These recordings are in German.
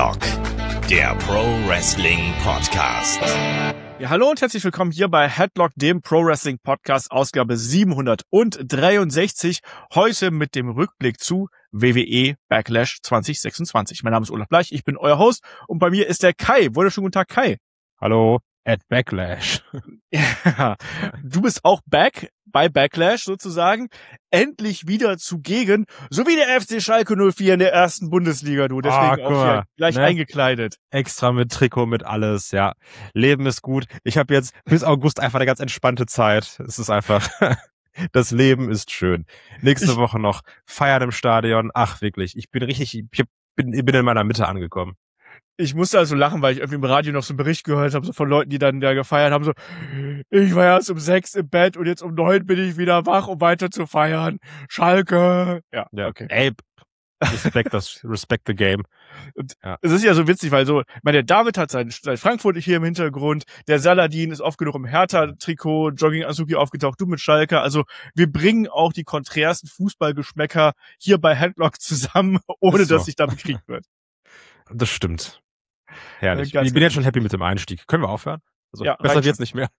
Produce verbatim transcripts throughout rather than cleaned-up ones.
Headlock, der Pro Wrestling Podcast. Ja, hallo und herzlich willkommen hier bei Headlock, dem Pro Wrestling Podcast, Ausgabe siebenhundertdreiundsechzig. Heute mit dem Rückblick zu W W E Backlash zwanzig sechsundzwanzig. Mein Name ist Olaf Bleich, ich bin euer Host und bei mir ist der Kai. Wunderschönen guten Tag, Kai. Hallo, at Backlash. Ja, du bist auch back bei Backlash sozusagen. Endlich wieder zugegen, so wie der F C Schalke null vier in der ersten Bundesliga, du. Deswegen Ah, auch hier gleich ne? eingekleidet. Extra mit Trikot, mit alles, ja. Leben ist gut. Ich habe jetzt bis August einfach eine ganz entspannte Zeit. Es ist einfach, das Leben ist schön. Nächste Ich- Woche noch feiern im Stadion. Ach, wirklich, ich bin richtig, ich bin, bin in meiner Mitte angekommen. Ich musste also lachen, weil ich irgendwie im Radio noch so einen Bericht gehört habe, so von Leuten, die dann da gefeiert haben, so, ich war erst um sechs im Bett und jetzt um neun bin ich wieder wach, um weiter zu feiern. Schalke. Ja, Ja, okay. Ey, respect das, respect the game. Es ist ja so witzig, weil so, ich meine, der David hat sein, sein Frankfurt hier im Hintergrund, der Saladin ist oft genug im Hertha-Trikot, Jogging-Anzug hier aufgetaucht, du mit Schalke. Also wir bringen auch die konträrsten Fußballgeschmäcker hier bei Headlock zusammen, ohne Ist so. dass sich da bekriegt wird. Das stimmt. Herrlich. Ja, ganz ich bin jetzt schon happy mit dem Einstieg. Können wir aufhören? Also, Ja, besser reicht wird's nicht mehr.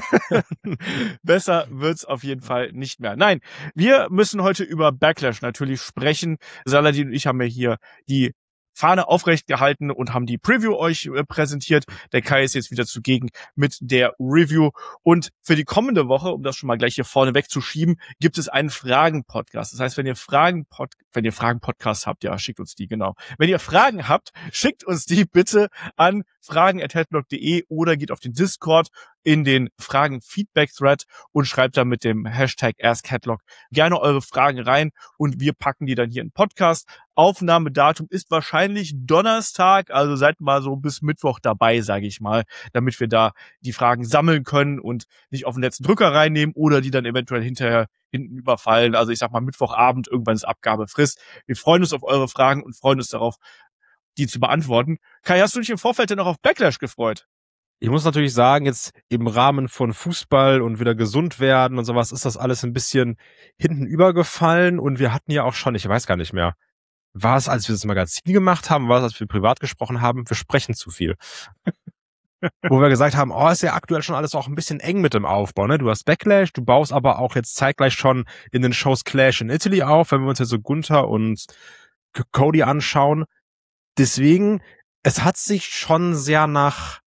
Besser wird's auf jeden Fall nicht mehr. Nein, wir müssen heute über Backlash natürlich sprechen. Saladin und ich haben ja hier die Fahne aufrecht gehalten und haben die Preview euch äh, präsentiert. Der Kai ist jetzt wieder zugegen mit der Review. Und für die kommende Woche, um das schon mal gleich hier vorne wegzuschieben, gibt es einen Fragen-Podcast. Das heißt, wenn ihr Fragen -Pod wenn ihr Fragen-Podcasts habt, ja, schickt uns die, genau. Wenn ihr Fragen habt, schickt uns die bitte an fragen at headlock punkt de oder geht auf den Discord in den Fragen-Feedback-Thread und schreibt da mit dem Hashtag AskHeadlock gerne eure Fragen rein und wir packen die dann hier in den Podcast. Aufnahmedatum ist wahrscheinlich Donnerstag, also seid mal so bis Mittwoch dabei, sage ich mal, damit wir da die Fragen sammeln können und nicht auf den letzten Drücker reinnehmen oder die dann eventuell hinterher hinten überfallen. Also ich sag mal Mittwochabend, irgendwann ist Abgabefrist. Wir freuen uns auf eure Fragen und freuen uns darauf, die zu beantworten. Kai, hast du dich im Vorfeld denn noch auf Backlash gefreut? Ich muss natürlich sagen, jetzt im Rahmen von Fußball und wieder gesund werden und sowas ist das alles ein bisschen hinten übergefallen und wir hatten ja auch schon, ich weiß gar nicht mehr, war es, als wir das Magazin gemacht haben, war es, als wir privat gesprochen haben, wir sprechen zu viel. Wo wir gesagt haben, oh, ist ja aktuell schon alles auch ein bisschen eng mit dem Aufbau, ne? Du hast Backlash, du baust aber auch jetzt zeitgleich schon in den Shows Clash in Italy auf, wenn wir uns jetzt so Gunther und C- Cody anschauen. Deswegen, es hat sich schon sehr nach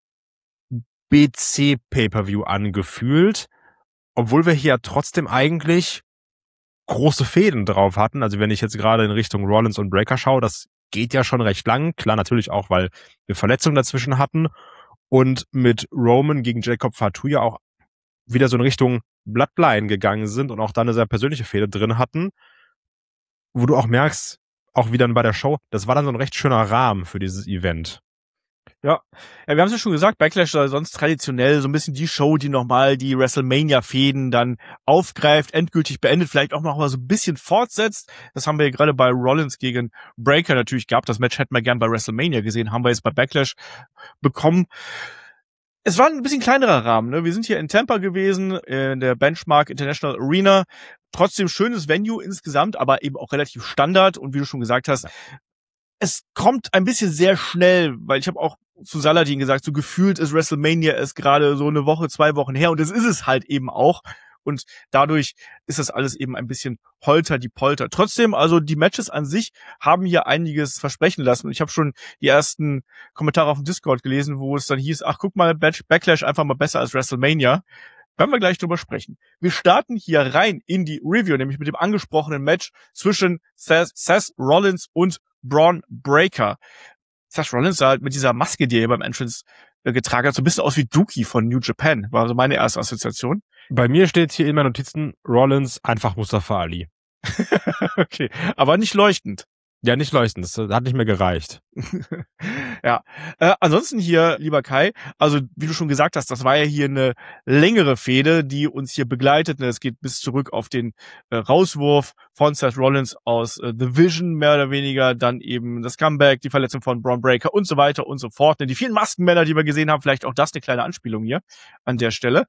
B C Pay-Per-View angefühlt, obwohl wir hier trotzdem eigentlich große Fäden drauf hatten. Also wenn ich jetzt gerade in Richtung Rollins und Breaker schaue, das geht ja schon recht lang. Klar, natürlich auch, weil wir Verletzungen dazwischen hatten und mit Roman gegen Jacob Fatu ja auch wieder so in Richtung Bloodline gegangen sind und auch da eine sehr persönliche Fehde drin hatten, wo du auch merkst, auch wieder bei der Show, das war dann so ein recht schöner Rahmen für dieses Event. Ja, ja, wir haben es ja schon gesagt, Backlash ist sonst traditionell so ein bisschen die Show, die nochmal die WrestleMania-Fäden dann aufgreift, endgültig beendet, vielleicht auch noch mal so ein bisschen fortsetzt. Das haben wir ja gerade bei Rollins gegen Breaker natürlich gehabt. Das Match hätten wir gern bei WrestleMania gesehen, haben wir jetzt bei Backlash bekommen. Es war ein bisschen kleinerer Rahmen, ne? Wir sind hier in Tampa gewesen, in der Benchmark International Arena. Trotzdem schönes Venue insgesamt, aber eben auch relativ Standard. Und wie du schon gesagt hast, es kommt ein bisschen sehr schnell, weil ich habe auch zu Saladin gesagt, so gefühlt ist WrestleMania ist gerade so eine Woche, zwei Wochen her und das ist es halt eben auch. Und dadurch ist das alles eben ein bisschen holter die Polter. Trotzdem, also die Matches an sich haben hier einiges versprechen lassen. Und ich habe schon die ersten Kommentare auf dem Discord gelesen, wo es dann hieß, ach guck mal, Backlash einfach mal besser als WrestleMania. Werden wir gleich drüber sprechen. Wir starten hier rein in die Review, nämlich mit dem angesprochenen Match zwischen Seth, Seth Rollins und Braun Breaker. Seth Rollins sah halt mit dieser Maske, die er beim Entrance äh, getragen hat, so ein bisschen aus wie Dookie von New Japan. War so meine erste Assoziation. Bei mir steht hier in meinen Notizen Rollins einfach Mustafa Ali. Okay, aber nicht leuchtend. Ja, nicht leuchten, das hat nicht mehr gereicht. Ja, äh, ansonsten hier, lieber Kai, also wie du schon gesagt hast, das war ja hier eine längere Fehde, die uns hier begleitet. Es geht bis zurück auf den äh, Rauswurf von Seth Rollins aus äh, The Vision, mehr oder weniger, dann eben das Comeback, die Verletzung von Braun Breaker und so weiter und so fort. Die vielen Maskenmänner, die wir gesehen haben, vielleicht auch das eine kleine Anspielung hier an der Stelle.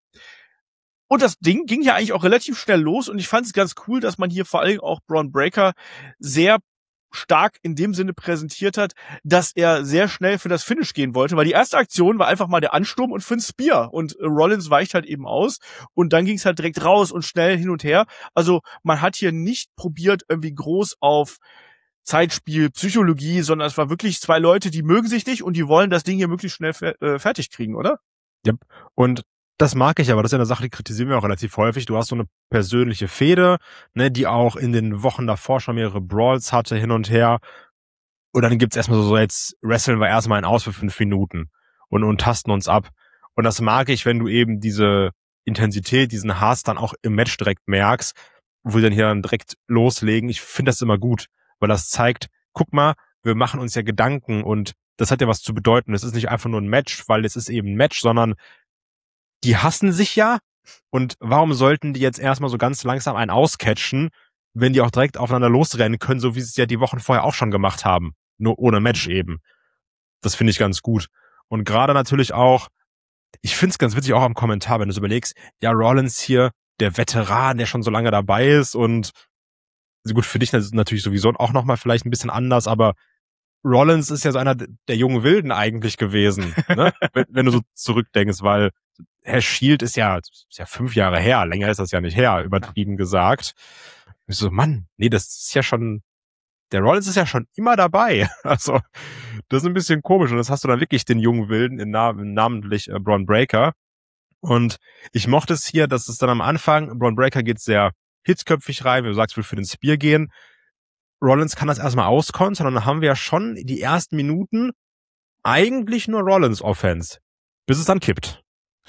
Und das Ding ging ja eigentlich auch relativ schnell los und ich fand es ganz cool, dass man hier vor allem auch Braun Breaker sehr stark in dem Sinne präsentiert hat, dass er sehr schnell für das Finish gehen wollte, weil die erste Aktion war einfach mal der Ansturm und für ein Spear und äh, Rollins weicht halt eben aus und dann ging es halt direkt raus und schnell hin und her. Also man hat hier nicht probiert, irgendwie groß auf Zeitspiel, Psychologie, sondern es war wirklich zwei Leute, die mögen sich nicht und die wollen das Ding hier möglichst schnell fer- äh, fertig kriegen, oder? Ja, und das mag ich aber, das ist ja eine Sache, die kritisieren wir auch relativ häufig. Du hast so eine persönliche Fehde, ne, die auch in den Wochen davor schon mehrere Brawls hatte, hin und her. Und dann gibt's erstmal so, so jetzt wresteln wir erstmal einen aus für fünf Minuten und, und tasten uns ab. Und das mag ich, wenn du eben diese Intensität, diesen Hass dann auch im Match direkt merkst, wo wir dann hier dann direkt loslegen. Ich finde das immer gut, weil das zeigt, guck mal, wir machen uns ja Gedanken und das hat ja was zu bedeuten. Es ist nicht einfach nur ein Match, weil es ist eben ein Match, sondern die hassen sich ja. Und warum sollten die jetzt erstmal so ganz langsam einen auscatchen, wenn die auch direkt aufeinander losrennen können, so wie sie es ja die Wochen vorher auch schon gemacht haben. Nur ohne Match eben. Das finde ich ganz gut. Und gerade natürlich auch, ich finde es ganz witzig auch am Kommentar, wenn du es überlegst, ja, Rollins hier, der Veteran, der schon so lange dabei ist und gut, für dich natürlich sowieso auch nochmal vielleicht ein bisschen anders, aber Rollins ist ja so einer der jungen Wilden eigentlich gewesen, ne? wenn, wenn du so zurückdenkst, weil Herr Shield ist ja, ist ja fünf Jahre her, länger ist das ja nicht her, übertrieben gesagt. Ich so, Mann, nee, das ist ja schon, der Rollins ist ja schon immer dabei. Also, das ist ein bisschen komisch und das hast du dann wirklich den jungen Wilden, in Namen, namentlich äh, Braun Breaker. Und ich mochte es hier, dass es dann am Anfang, Braun Breaker geht sehr hitzköpfig rein, wie du sagst, will für den Spear gehen. Rollins kann das erstmal auskontern und dann haben wir ja schon die ersten Minuten eigentlich nur Rollins Offense, bis es dann kippt.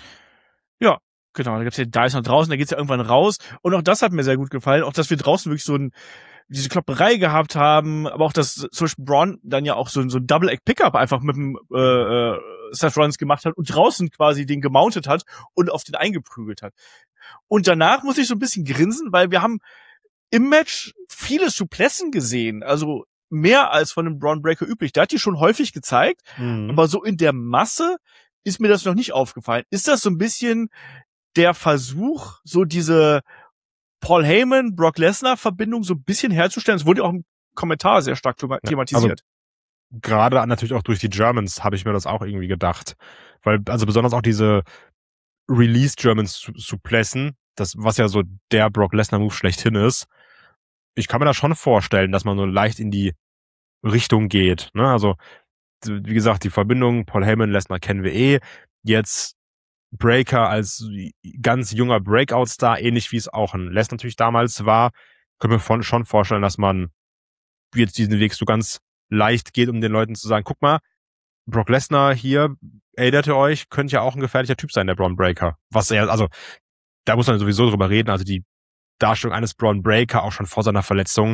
Ja, genau. Da gibt's ja, da ist noch draußen, da geht's ja irgendwann raus. Und auch das hat mir sehr gut gefallen. Auch, dass wir draußen wirklich so ein, diese Klopperei gehabt haben, aber auch, dass zum Beispiel Braun dann ja auch so, so ein Double-Egg-Pickup einfach mit dem äh, äh, Seth Rollins gemacht hat und draußen quasi den gemountet hat und auf den eingeprügelt hat. Und danach muss ich so ein bisschen grinsen, weil wir haben im Match viele Suplessen gesehen, also mehr als von dem Braun Breaker üblich. Der hat die schon häufig gezeigt, mhm. aber so in der Masse ist mir das noch nicht aufgefallen. Ist das so ein bisschen der Versuch, so diese Paul Heyman, Brock Lesnar Verbindung so ein bisschen herzustellen? Es wurde auch im Kommentar sehr stark thematisiert. Also, gerade natürlich auch durch die Germans habe ich mir das auch irgendwie gedacht. Weil, also besonders auch diese Release Germans Suplessen, das, was ja so der Brock Lesnar Move schlechthin ist. Ich kann mir das schon vorstellen, dass man so leicht in die Richtung geht, ne? Also, wie gesagt, die Verbindung Paul Heyman, Lesnar kennen wir eh. Jetzt Breaker als ganz junger Breakout-Star, ähnlich wie es auch ein Lesnar natürlich damals war, können wir schon vorstellen, dass man jetzt diesen Weg so ganz leicht geht, um den Leuten zu sagen, guck mal, Brock Lesnar hier, erinnert ihr euch, könnte ja auch ein gefährlicher Typ sein, der Braun Breaker. Was er, also, da muss man sowieso drüber reden, also die Darstellung eines Braun Breaker, auch schon vor seiner Verletzung,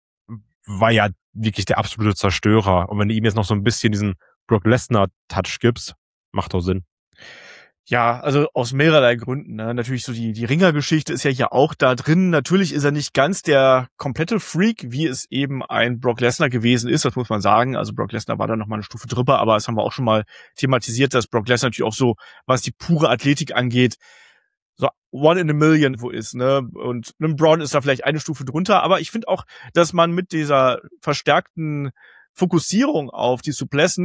war ja wirklich der absolute Zerstörer. Und wenn du ihm jetzt noch so ein bisschen diesen Brock Lesnar-Touch gibst, macht doch Sinn. Ja, also aus mehrerlei Gründen. Ne? Natürlich so die die Ringergeschichte ist ja hier auch da drin. Natürlich ist er nicht ganz der komplette Freak, wie es eben ein Brock Lesnar gewesen ist. Das muss man sagen. Also Brock Lesnar war da noch mal eine Stufe drüber, aber das haben wir auch schon mal thematisiert, dass Brock Lesnar natürlich auch so, was die pure Athletik angeht, so one in a million wo ist, ne? Und ein Braun ist da vielleicht eine Stufe drunter. Aber ich finde auch, dass man mit dieser verstärkten Fokussierung auf die Suplessen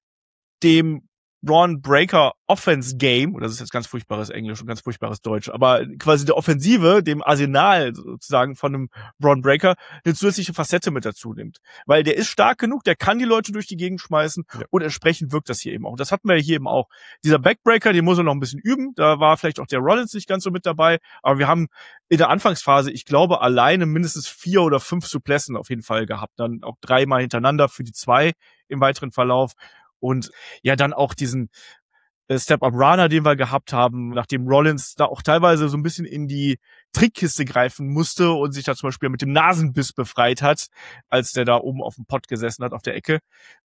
dem Braun Breaker Offense Game, das ist jetzt ganz furchtbares Englisch und ganz furchtbares Deutsch, aber quasi der Offensive, dem Arsenal sozusagen von einem Braun Breaker, eine zusätzliche Facette mit dazu nimmt. Weil der ist stark genug, der kann die Leute durch die Gegend schmeißen ja. und entsprechend wirkt das hier eben auch. Das hatten wir hier eben auch. Dieser Backbreaker, den muss er noch ein bisschen üben, da war vielleicht auch der Rollins nicht ganz so mit dabei, aber wir haben in der Anfangsphase, ich glaube, alleine mindestens vier oder fünf Suplessen auf jeden Fall gehabt, dann auch dreimal hintereinander für die zwei im weiteren Verlauf. Und ja, dann auch diesen äh, Step-Up-Runner, den wir gehabt haben, nachdem Rollins da auch teilweise so ein bisschen in die Trickkiste greifen musste und sich da zum Beispiel mit dem Nasenbiss befreit hat, als der da oben auf dem Pott gesessen hat, auf der Ecke.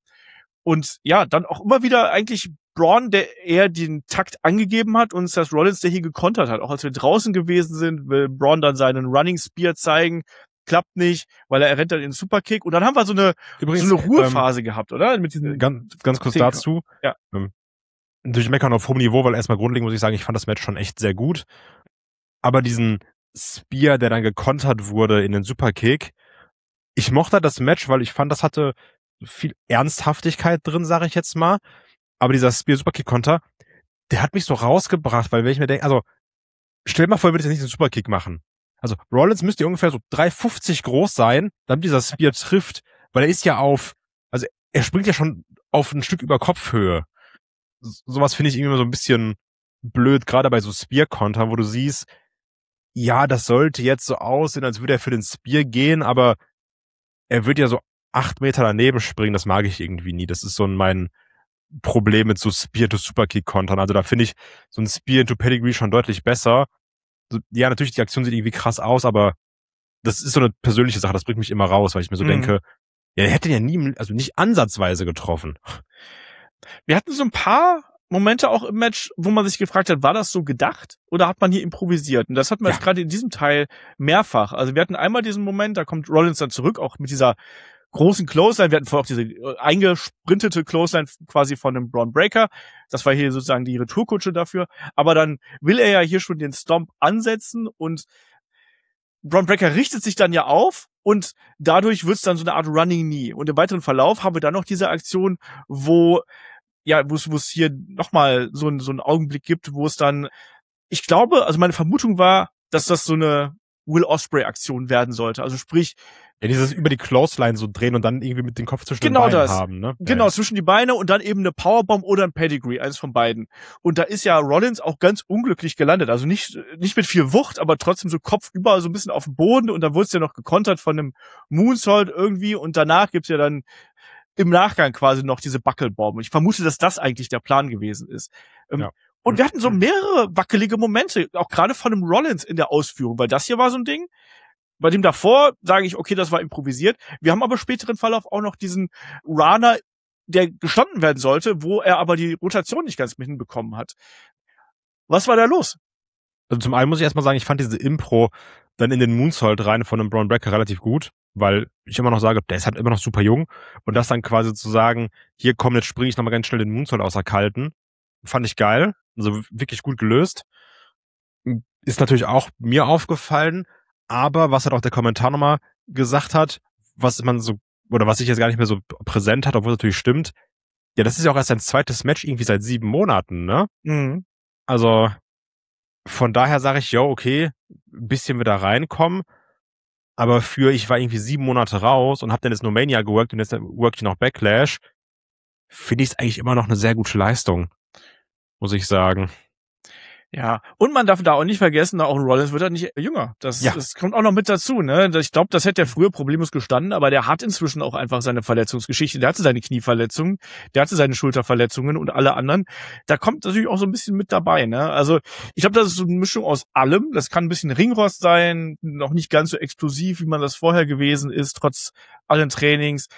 Und ja, dann auch immer wieder eigentlich Braun, der eher den Takt angegeben hat und Seth Rollins, der hier gekontert hat. Auch als wir draußen gewesen sind, will Braun dann seinen Running Spear zeigen. Klappt nicht, weil er rennt dann in den Superkick. Und dann haben wir so eine, Übrigens, so eine Ruhephase ähm, gehabt, oder? Mit diesen ganz, ganz kurz dazu. Ja. Ähm, durch Meckern auf hohem Niveau, weil erstmal grundlegend muss ich sagen, ich fand das Match schon echt sehr gut. Aber diesen Spear, der dann gekontert wurde in den Superkick, ich mochte das Match, weil ich fand, das hatte viel Ernsthaftigkeit drin, sage ich jetzt mal. Aber dieser Spear-Superkick-Konter, der hat mich so rausgebracht, weil wenn ich mir denke, also stell dir mal vor, würde ich jetzt nicht den Superkick machen. Also Rollins müsste ja ungefähr so drei fünfzig groß sein, damit dieser Spear trifft, weil er ist ja auf, also er springt ja schon auf ein Stück über Kopfhöhe. So, sowas finde ich irgendwie so ein bisschen blöd, gerade bei so Spear-Kontern, wo du siehst, ja, das sollte jetzt so aussehen, als würde er für den Spear gehen, aber er wird ja so acht Meter daneben springen, das mag ich irgendwie nie. Das ist so mein Problem mit so Spear-to-Superkick-Kontern. Also da finde ich so ein Spear-into-Pedigree schon deutlich besser. So, ja, natürlich, die Aktion sieht irgendwie krass aus, aber das ist so eine persönliche Sache, das bringt mich immer raus, weil ich mir so mhm. denke, ja, er hätte ja nie, also nicht ansatzweise getroffen. Wir hatten so ein paar Momente auch im Match, wo man sich gefragt hat, war das so gedacht oder hat man hier improvisiert? Und das hatten wir ja. jetzt gerade in diesem Teil mehrfach. Also wir hatten einmal diesen Moment, da kommt Rollins dann zurück, auch mit dieser großen Clothesline. Wir hatten vorher auch diese eingesprintete Clothesline quasi von dem Braun Breaker. Das war hier sozusagen die Retourkutsche dafür. Aber dann will er ja hier schon den Stomp ansetzen und Braun Breaker richtet sich dann ja auf und dadurch wird's dann so eine Art Running Knee. Und im weiteren Verlauf haben wir dann noch diese Aktion, wo ja, wo es wo es hier nochmal so ein so einen Augenblick gibt, wo es dann, ich glaube, also meine Vermutung war, dass das so eine Will Ospreay-Aktion werden sollte. Also sprich, ja, dieses über die Clothesline so drehen und dann irgendwie mit dem Kopf zwischen genau den Beinen das. haben, ne? Genau, ja. zwischen die Beine und dann eben eine Powerbomb oder ein Pedigree, eines von beiden. Und da ist ja Rollins auch ganz unglücklich gelandet. Also nicht nicht mit viel Wucht, aber trotzdem so kopfüber so ein bisschen auf dem Boden und da wurde es ja noch gekontert von einem Moonsault irgendwie und danach gibt's ja dann im Nachgang quasi noch diese Buckelbomb. Und ich vermute, dass das eigentlich der Plan gewesen ist. Ja. Und wir hatten so mehrere wackelige Momente, auch gerade von dem Rollins in der Ausführung, weil das hier war so ein Ding, bei dem davor sage ich, okay, das war improvisiert. Wir haben aber späteren Verlauf auch noch diesen Rana, der gestanden werden sollte, wo er aber die Rotation nicht ganz mit hinbekommen hat. Was war da los? Also zum einen muss ich erstmal sagen, ich fand diese Impro dann in den Moonsault rein von einem Braun Breaker relativ gut, weil ich immer noch sage, der ist halt immer noch super jung und das dann quasi zu sagen, hier komm, jetzt springe ich nochmal ganz schnell den Moonsault außer Kalten, fand ich geil, also wirklich gut gelöst. Ist natürlich auch mir aufgefallen, aber was halt auch der Kommentar nochmal gesagt hat, was man so, oder was ich jetzt gar nicht mehr so präsent hat, obwohl es natürlich stimmt, ja, das ist ja auch erst sein zweites Match irgendwie seit sieben Monaten, ne? Mhm. Also von daher sage ich, ja, okay, ein bisschen wieder reinkommen, aber für, ich war irgendwie sieben Monate raus und hab dann jetzt No Mania geworkt und jetzt work ich noch Backlash, finde ich es eigentlich immer noch eine sehr gute Leistung, muss ich sagen. Ja, und man darf da auch nicht vergessen, auch Rollins wird halt nicht jünger. Das, ja. das kommt auch noch mit dazu, ne? Ich glaube, das hätte er früher problemlos gestanden, aber der hat inzwischen auch einfach seine Verletzungsgeschichte. Der hatte seine Knieverletzungen, der hatte seine Schulterverletzungen und alle anderen. Da kommt natürlich auch so ein bisschen mit dabei, ne? Also, ich glaube, das ist so eine Mischung aus allem. Das kann ein bisschen Ringrost sein, noch nicht ganz so explosiv, wie man das vorher gewesen ist, trotz allen Trainings.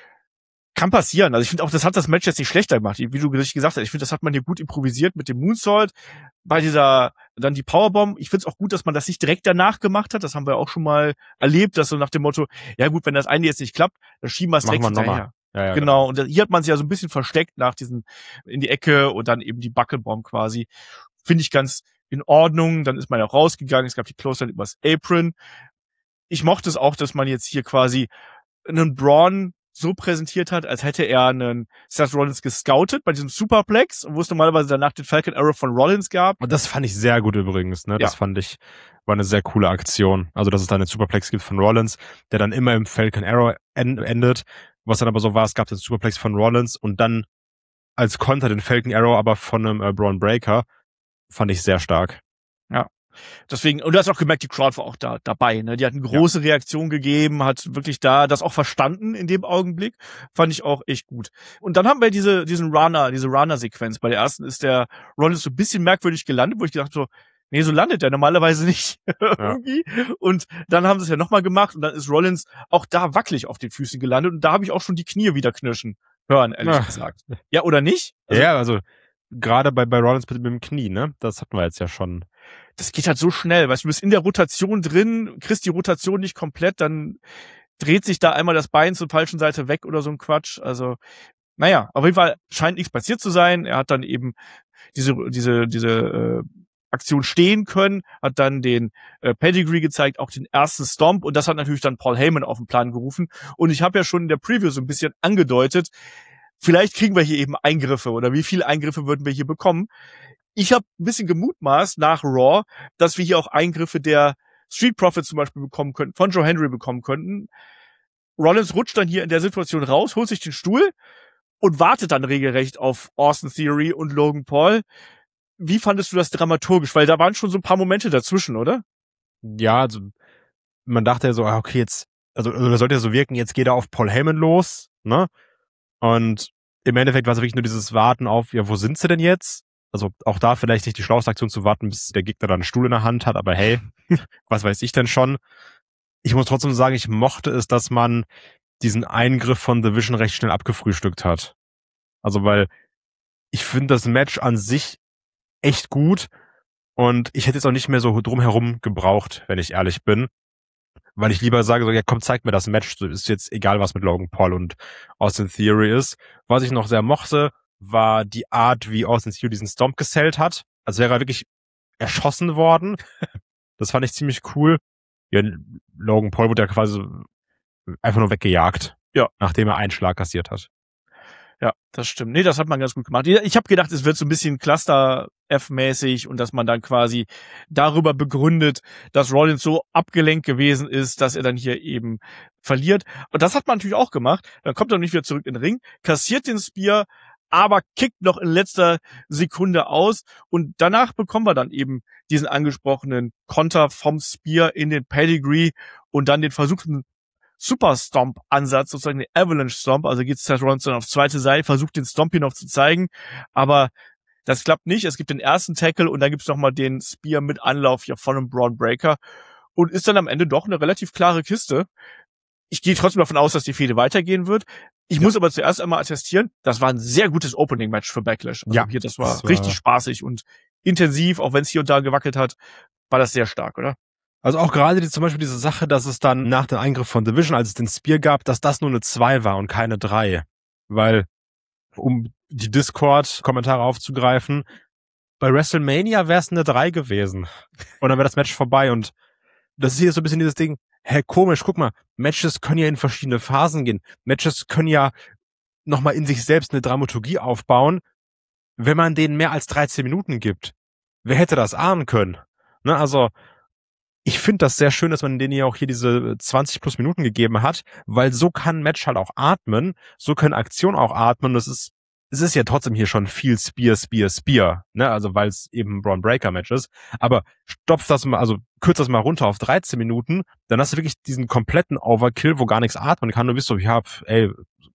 Kann passieren. Also ich finde auch, das hat das Match jetzt nicht schlechter gemacht, wie du gesagt hast. Ich finde, das hat man hier gut improvisiert mit dem Moonsault. Bei dieser, dann die Powerbomb. Ich finde es auch gut, dass man das nicht direkt danach gemacht hat. Das haben wir auch schon mal erlebt, dass so nach dem Motto, ja gut, wenn das eine jetzt nicht klappt, dann schieben wir es direkt hinterher. Ja, ja, genau. Und hier hat man sich ja so ein bisschen versteckt nach diesen, in die Ecke und dann eben die Buckelbomb quasi. Finde ich ganz in Ordnung. Dann ist man ja auch rausgegangen. Es gab die Clothesline übers Apron. Ich mochte es auch, dass man jetzt hier quasi einen Braun so präsentiert hat, als hätte er einen Seth Rollins gescoutet bei diesem Superplex, wo es normalerweise danach den Falcon Arrow von Rollins gab. Und das fand ich sehr gut übrigens, ne? Ja. Das fand ich, war eine sehr coole Aktion. Also, dass es da einen Superplex gibt von Rollins, der dann immer im Falcon Arrow endet. Was dann aber so war, es gab den Superplex von Rollins und dann als Konter den Falcon Arrow aber von einem äh, Braun Breaker. Fand ich sehr stark. Ja. Deswegen, und du hast auch gemerkt, die Crowd war auch da dabei, ne? Die hat eine große ja. Reaktion gegeben, hat wirklich da das auch verstanden in dem Augenblick. Fand ich auch echt gut. Und dann haben wir diese, diesen Runner, diese Runner-Sequenz. Bei der ersten ist der Rollins so ein bisschen merkwürdig gelandet, wo ich gedacht so, nee, so landet der normalerweise nicht. irgendwie. Und dann haben sie es ja nochmal gemacht und dann ist Rollins auch da wackelig auf den Füßen gelandet und da habe ich auch schon die Knie wieder knirschen hören, ehrlich ja. gesagt. Ja, oder nicht? Also, ja, also gerade bei, bei Rollins mit, mit dem Knie, ne? Das hatten wir jetzt ja schon. Das geht halt so schnell, weißt du, du bist in der Rotation drin, kriegst die Rotation nicht komplett, dann dreht sich da einmal das Bein zur falschen Seite weg oder so ein Quatsch. Also, naja, auf jeden Fall scheint nichts passiert zu sein. Er hat dann eben diese, diese, diese äh, Aktion stehen können, hat dann den äh, Pedigree gezeigt, auch den ersten Stomp und das hat natürlich dann Paul Heyman auf den Plan gerufen und ich habe ja schon in der Preview so ein bisschen angedeutet, vielleicht kriegen wir hier eben Eingriffe oder wie viele Eingriffe würden wir hier bekommen. Ich habe ein bisschen gemutmaßt nach Raw, dass wir hier auch Eingriffe der Street Profits zum Beispiel bekommen könnten, von Joe Hendry bekommen könnten. Rollins rutscht dann hier in der Situation raus, holt sich den Stuhl und wartet dann regelrecht auf Austin Theory und Logan Paul. Wie fandest du das dramaturgisch? Weil da waren schon so ein paar Momente dazwischen, oder? Ja, also man dachte ja so, okay, jetzt, also das sollte ja so wirken, jetzt geht er auf Paul Heyman los, ne? Und im Endeffekt war es wirklich nur dieses Warten auf, ja, wo sind sie denn jetzt? Also auch da vielleicht nicht die schlauste Aktion zu warten, bis der Gegner dann einen Stuhl in der Hand hat, aber hey, was weiß ich denn schon? Ich muss trotzdem sagen, ich mochte es, dass man diesen Eingriff von The Vision recht schnell abgefrühstückt hat. Also weil ich finde das Match an sich echt gut und ich hätte jetzt auch nicht mehr so drumherum gebraucht, wenn ich ehrlich bin. Weil ich lieber sage, so, ja komm, zeig mir das Match. So, ist jetzt egal, was mit Logan Paul und Austin Theory ist. Was ich noch sehr mochte, war die Art, wie Austin Theory diesen Stomp gesellt hat. Also wäre er wirklich erschossen worden. Das fand ich ziemlich cool. Ja, Logan Paul wurde ja quasi einfach nur weggejagt. Ja. Nachdem er einen Schlag kassiert hat. Ja, das stimmt. Nee, das hat man ganz gut gemacht. Ich habe gedacht, es wird so ein bisschen Cluster-F-mäßig und dass man dann quasi darüber begründet, dass Rollins so abgelenkt gewesen ist, dass er dann hier eben verliert. Und das hat man natürlich auch gemacht. Dann kommt er nicht wieder zurück in den Ring, kassiert den Spear, aber kickt noch in letzter Sekunde aus. Und danach bekommen wir dann eben diesen angesprochenen Konter vom Spear in den Pedigree und dann den versuchten Super Stomp-Ansatz, sozusagen den Avalanche Stomp, also geht Seth Rollins dann aufs zweite Seil, versucht den Stomp hier noch zu zeigen, aber das klappt nicht. Es gibt den ersten Tackle und dann gibt's noch mal den Spear mit Anlauf hier von einem Braun Breaker und ist dann am Ende doch eine relativ klare Kiste. Ich gehe trotzdem davon aus, dass die Fehde weitergehen wird. Ich ja. muss aber zuerst einmal attestieren, das war ein sehr gutes Opening-Match für Backlash. Also ja, hier, das war, das war richtig spaßig und intensiv, auch wenn es hier und da gewackelt hat, war das sehr stark, oder? Also auch gerade die, zum Beispiel diese Sache, dass es dann nach dem Eingriff von The Vision, als es den Spear gab, dass das nur eine zwei war und keine drei. Weil, um die Discord-Kommentare aufzugreifen, bei WrestleMania wäre es eine drei gewesen. Und dann wäre das Match vorbei. Und das ist hier so ein bisschen dieses Ding, hä, komisch, guck mal, Matches können ja in verschiedene Phasen gehen. Matches können ja nochmal in sich selbst eine Dramaturgie aufbauen, wenn man denen mehr als dreizehn Minuten gibt. Wer hätte das ahnen können? Ne, also ich finde das sehr schön, dass man denen ja auch hier diese zwanzig plus Minuten gegeben hat, weil so kann ein Match halt auch atmen, so können Aktionen auch atmen. Das ist, es ist ja trotzdem hier schon viel Spear, Spear, Spear, ne, also weil es eben ein Braun Breaker Match ist. Aber stopf das mal, also kürz das mal runter auf dreizehn Minuten, dann hast du wirklich diesen kompletten Overkill, wo gar nichts atmen kann. Du bist so, ja, ey,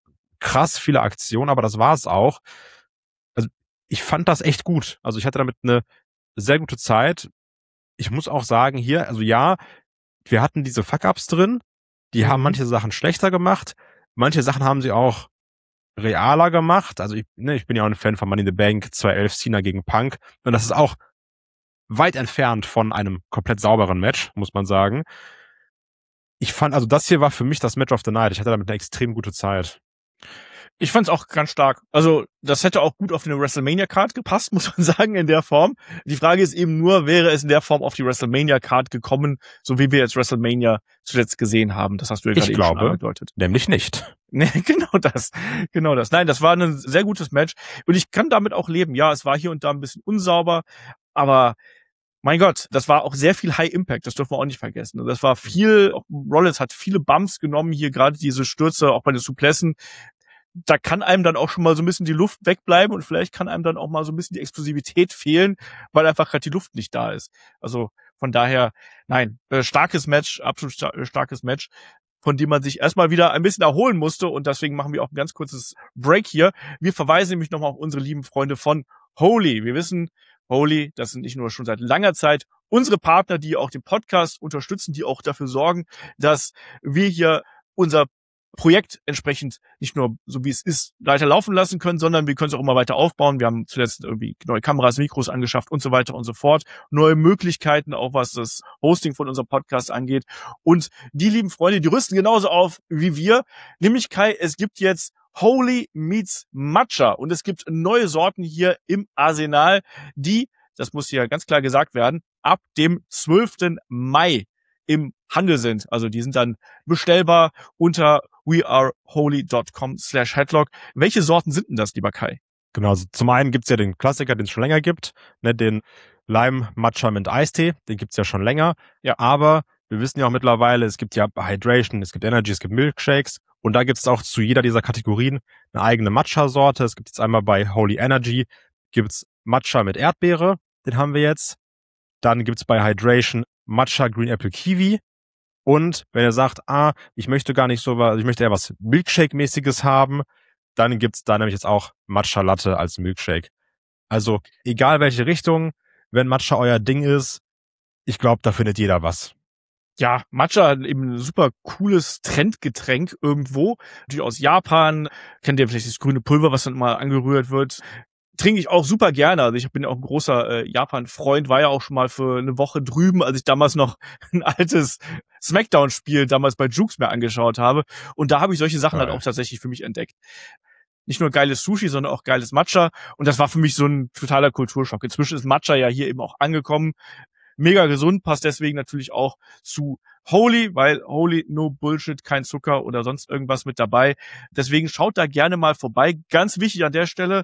krass viele Aktionen, aber das war's auch. Also ich fand das echt gut. Also ich hatte damit eine sehr gute Zeit. Ich muss auch sagen hier, also ja, wir hatten diese Fuck-Ups drin, die mhm. haben manche Sachen schlechter gemacht, manche Sachen haben sie auch realer gemacht, also ich, ne, ich bin ja auch ein Fan von Money in the Bank, zwanzig elf Cena gegen Punk und das ist auch weit entfernt von einem komplett sauberen Match, muss man sagen. Ich fand, also das hier war für mich das Match of the Night, ich hatte damit eine extrem gute Zeit. Ich fand's auch ganz stark. Also das hätte auch gut auf eine WrestleMania-Card gepasst, muss man sagen, in der Form. Die Frage ist eben nur, wäre es in der Form auf die WrestleMania-Card gekommen, so wie wir jetzt WrestleMania zuletzt gesehen haben. Das hast du ja gerade eben schon angedeutet. Nämlich nicht. Nee, genau das. Genau das. Nein, das war ein sehr gutes Match. Und ich kann damit auch leben. Ja, es war hier und da ein bisschen unsauber, aber mein Gott, das war auch sehr viel High Impact, das dürfen wir auch nicht vergessen. Und das war viel, Rollins hat viele Bumps genommen, hier gerade diese Stürze, auch bei den Suplessen. Da kann einem dann auch schon mal so ein bisschen die Luft wegbleiben und vielleicht kann einem dann auch mal so ein bisschen die Explosivität fehlen, weil einfach gerade die Luft nicht da ist. Also von daher, nein, äh, starkes Match, absolut star- starkes Match, von dem man sich erstmal wieder ein bisschen erholen musste und deswegen machen wir auch ein ganz kurzes Break hier. Wir verweisen nämlich nochmal auf unsere lieben Freunde von Holy. Wir wissen, Holy, das sind nicht nur schon seit langer Zeit unsere Partner, die auch den Podcast unterstützen, die auch dafür sorgen, dass wir hier unser Projekt entsprechend nicht nur so wie es ist weiter laufen lassen können, sondern wir können es auch immer weiter aufbauen. Wir haben zuletzt irgendwie neue Kameras, Mikros angeschafft und so weiter und so fort. Neue Möglichkeiten, auch was das Hosting von unserem Podcast angeht. Und die lieben Freunde, die rüsten genauso auf wie wir. Nämlich Kai, es gibt jetzt Holy Meets Matcha und es gibt neue Sorten hier im Arsenal, die das muss hier ganz klar gesagt werden, ab dem zwölften Mai im Handel sind. Also die sind dann bestellbar unter weareholy.com slash headlock. Welche Sorten sind denn das, lieber Kai? Genau, also zum einen gibt's ja den Klassiker, den es schon länger gibt, ne, den Lime Matcha Mint Eistee, den gibt's ja schon länger. Ja. Aber wir wissen ja auch mittlerweile, es gibt ja Hydration, es gibt Energy, es gibt Milkshakes und da gibt's auch zu jeder dieser Kategorien eine eigene Matcha-Sorte. Es gibt jetzt einmal bei Holy Energy gibt's Matcha mit Erdbeere, den haben wir jetzt. Dann gibt's bei Hydration Matcha Green Apple Kiwi. Und wenn ihr sagt, ah, ich möchte gar nicht so was, ich möchte eher was Milkshake-mäßiges haben, dann gibt's da nämlich jetzt auch Matcha Latte als Milkshake. Also egal welche Richtung, wenn Matcha euer Ding ist, ich glaube, da findet jeder was. Ja, Matcha, eben ein super cooles Trendgetränk irgendwo. Natürlich aus Japan. Kennt ihr vielleicht das grüne Pulver, was dann mal angerührt wird? Trinke ich auch super gerne. Also ich bin ja auch ein großer äh, Japan-Freund, war ja auch schon mal für eine Woche drüben, als ich damals noch ein altes Smackdown-Spiel damals bei Jukes mir angeschaut habe. Und da habe ich solche Sachen Geil. halt auch tatsächlich für mich entdeckt. Nicht nur geiles Sushi, sondern auch geiles Matcha. Und das war für mich so ein totaler Kulturschock. Inzwischen ist Matcha ja hier eben auch angekommen. Mega gesund, passt deswegen natürlich auch zu Holy, weil Holy, no Bullshit, kein Zucker oder sonst irgendwas mit dabei. Deswegen schaut da gerne mal vorbei. Ganz wichtig an der Stelle,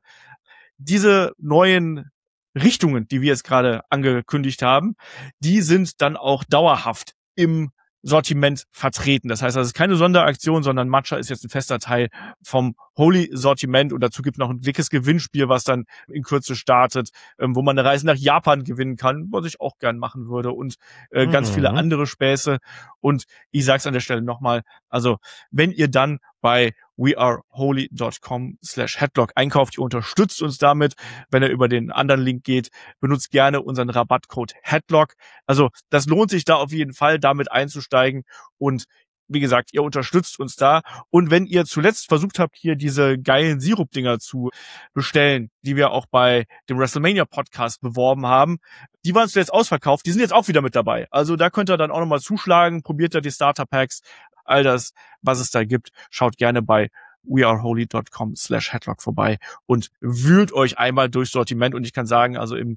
diese neuen Richtungen, die wir jetzt gerade angekündigt haben, die sind dann auch dauerhaft im Sortiment vertreten. Das heißt, das ist keine Sonderaktion, sondern Matcha ist jetzt ein fester Teil vom Holy-Sortiment und dazu gibt es noch ein dickes Gewinnspiel, was dann in Kürze startet, ähm, wo man eine Reise nach Japan gewinnen kann, was ich auch gern machen würde und äh, mhm. ganz viele andere Späße. Und ich sag's an der Stelle nochmal, also wenn ihr dann bei weareholy.com slash headlock einkauft, ihr unterstützt uns damit. Wenn ihr über den anderen Link geht, benutzt gerne unseren Rabattcode headlock. Also das lohnt sich da auf jeden Fall, damit einzusteigen und wie gesagt, ihr unterstützt uns da. Und wenn ihr zuletzt versucht habt, hier diese geilen Sirup-Dinger zu bestellen, die wir auch bei dem WrestleMania-Podcast beworben haben, die waren zuletzt ausverkauft, die sind jetzt auch wieder mit dabei. Also da könnt ihr dann auch nochmal zuschlagen, probiert da die Starter-Packs, all das, was es da gibt. Schaut gerne bei weareholy.com slash headlock vorbei und wühlt euch einmal durchs Sortiment. Und ich kann sagen, also im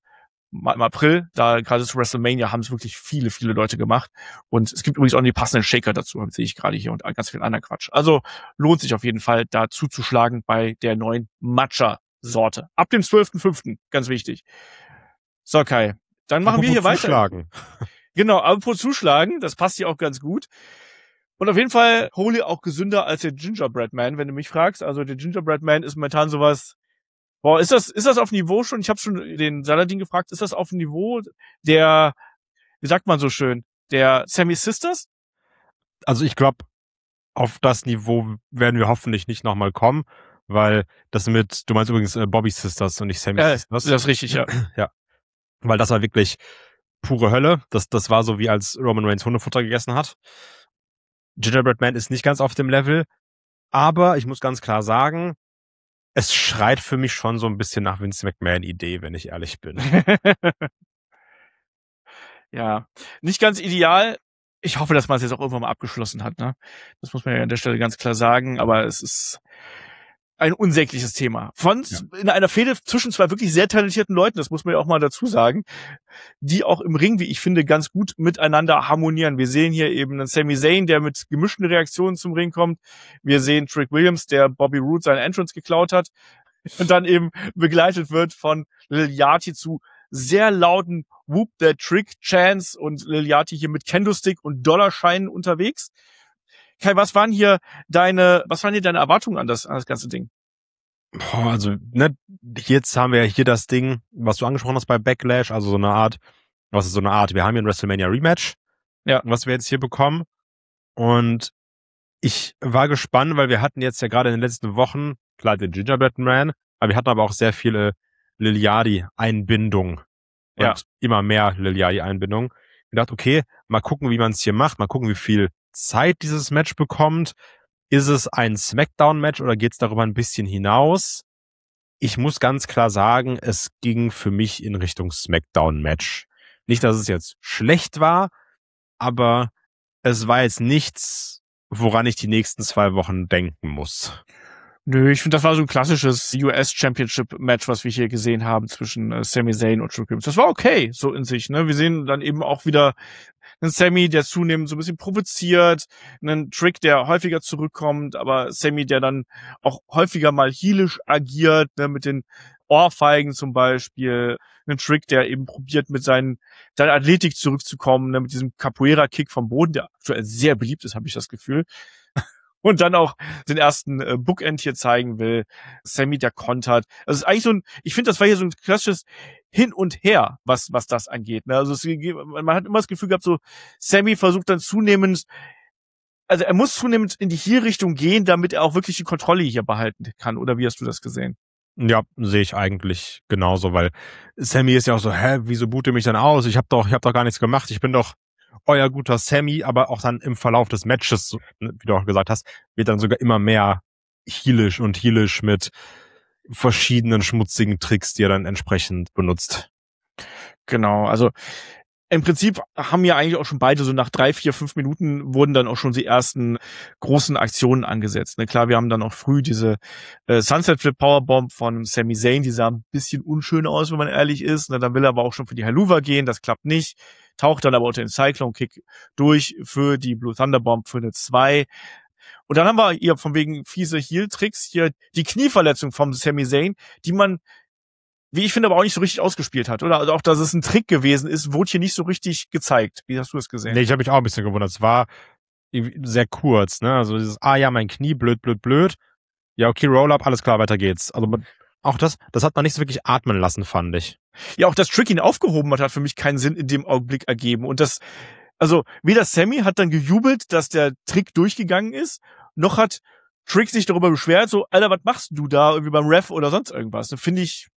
im April, da gerade zu WrestleMania, haben es wirklich viele, viele Leute gemacht. Und es gibt übrigens auch die passenden Shaker dazu, sehe ich gerade hier, und ganz viel anderen Quatsch. Also lohnt sich auf jeden Fall, da zuzuschlagen bei der neuen Matcha-Sorte. Ab dem zwölften fünften, ganz wichtig. So, Kai, dann machen wir hier weiter. Zuschlagen. Genau, apropos zuschlagen, das passt hier auch ganz gut. Und auf jeden Fall Holy auch gesünder als der Gingerbread Man, wenn du mich fragst. Also der Gingerbread Man ist momentan sowas. Boah, ist das, ist das auf Niveau schon? Ich habe schon den Saladin gefragt, ist das auf Niveau der, wie sagt man so schön, der Sammy Sisters? Also ich glaube, auf das Niveau werden wir hoffentlich nicht nochmal kommen, weil das mit, du meinst übrigens äh, Bobby Sisters und nicht Sammy Ja, Sisters. das ist richtig, ja. Ja. Weil das war wirklich pure Hölle. Das, das war so, wie als Roman Reigns Hundefutter gegessen hat. Gingerbread Man ist nicht ganz auf dem Level, aber ich muss ganz klar sagen, es schreit für mich schon so ein bisschen nach Vince McMahon-Idee, wenn ich ehrlich bin. Ja, nicht ganz ideal. Ich hoffe, dass man es jetzt auch irgendwann mal abgeschlossen hat, ne? Das muss man ja an der Stelle ganz klar sagen, aber es ist ein unsägliches Thema. Von ja. in einer Fehde zwischen zwei wirklich sehr talentierten Leuten, das muss man ja auch mal dazu sagen, die auch im Ring, wie ich finde, ganz gut miteinander harmonieren. Wir sehen hier eben einen Sami Zayn, der mit gemischten Reaktionen zum Ring kommt. Wir sehen Trick Williams, der Bobby Roode seinen Entrance geklaut hat und dann eben begleitet wird von Lil Yachty zu sehr lauten Whoop the Trick Chants und Lil Yachty hier mit Kendo-Stick und Dollarscheinen unterwegs. Kai, was waren hier deine, was waren hier deine Erwartungen an das, an das ganze Ding? Boah, also, ne, jetzt haben wir hier das Ding, was du angesprochen hast bei Backlash, also so eine Art, was ist so eine Art, wir haben hier ein WrestleMania Rematch, ja, was wir jetzt hier bekommen. Und ich war gespannt, weil wir hatten jetzt ja gerade in den letzten Wochen, klar, den Gingerbread Man, aber wir hatten aber auch sehr viele Lil Yachty-Einbindungen. Und ja. immer mehr Lil Yachty-Einbindungen. Ich dachte, okay, mal gucken, wie man es hier macht, mal gucken, wie viel Zeit dieses Match bekommt. Ist es ein Smackdown-Match oder geht es darüber ein bisschen hinaus? Ich muss ganz klar sagen, es ging für mich in Richtung Smackdown-Match. Nicht, dass es jetzt schlecht war, aber es war jetzt nichts, woran ich die nächsten zwei Wochen denken muss. Nö, ich finde, das war so ein klassisches U S Championship Match, was wir hier gesehen haben zwischen äh, Sami Zayn und Trick Williams. Das war okay, so in sich, ne? Wir sehen dann eben auch wieder einen Sami, der zunehmend so ein bisschen provoziert, einen Trick, der häufiger zurückkommt, aber Sami, der dann auch häufiger mal heelisch agiert, ne? Mit den Ohrfeigen zum Beispiel. Einen Trick, der eben probiert, mit seinen, seiner Athletik zurückzukommen, ne? Mit diesem Capoeira-Kick vom Boden, der aktuell sehr beliebt ist, habe ich das Gefühl. Und dann auch den ersten äh, Bookend hier zeigen will. Sami, der kontert. Also es ist eigentlich so ein, ich finde, das war hier so ein klassisches Hin und Her, was was das angeht. Ne? Also es, man hat immer das Gefühl gehabt, so Sami versucht dann zunehmend, also er muss zunehmend in die Hier-Richtung gehen, damit er auch wirklich die Kontrolle hier behalten kann. Oder wie hast du das gesehen? Ja, sehe ich eigentlich genauso, weil Sami ist ja auch so, hä, wieso boot ihr mich dann aus? Ich habe doch, ich habe doch gar nichts gemacht. Ich bin doch euer guter Sami, aber auch dann im Verlauf des Matches, wie du auch gesagt hast, wird dann sogar immer mehr heelisch und heelisch mit verschiedenen schmutzigen Tricks, die er dann entsprechend benutzt. Genau, also im Prinzip haben ja eigentlich auch schon beide so nach drei, vier, fünf Minuten wurden dann auch schon die ersten großen Aktionen angesetzt. Ne, klar, wir haben dann auch früh diese äh, Sunset Flip Powerbomb von Sami Zayn, die sah ein bisschen unschön aus, wenn man ehrlich ist. Ne, dann will er aber auch schon für die Helluva gehen, das klappt nicht. Taucht dann aber unter den Cyclone Kick durch für die Blue Thunder Bomb für eine zwei. Und dann haben wir hier von wegen fiese Heel-Tricks hier die Knieverletzung vom Sami Zayn, die man, wie ich finde, aber auch nicht so richtig ausgespielt hat, oder? Also auch, dass es ein Trick gewesen ist, wurde hier nicht so richtig gezeigt. Wie hast du es gesehen? Nee, ich habe mich auch ein bisschen gewundert. Es war sehr kurz, ne? Also dieses, ah ja, mein Knie, blöd, blöd, blöd. Ja, okay, Roll-Up, alles klar, weiter geht's. Also auch das, das hat man nicht so wirklich atmen lassen, fand ich. Ja, auch dass Trick ihn aufgehoben hat, hat für mich keinen Sinn in dem Augenblick ergeben. Und das, also weder Sami hat dann gejubelt, dass der Trick durchgegangen ist, noch hat Trick sich darüber beschwert, so, Alter, was machst du da irgendwie beim Ref oder sonst irgendwas? Das finde ich,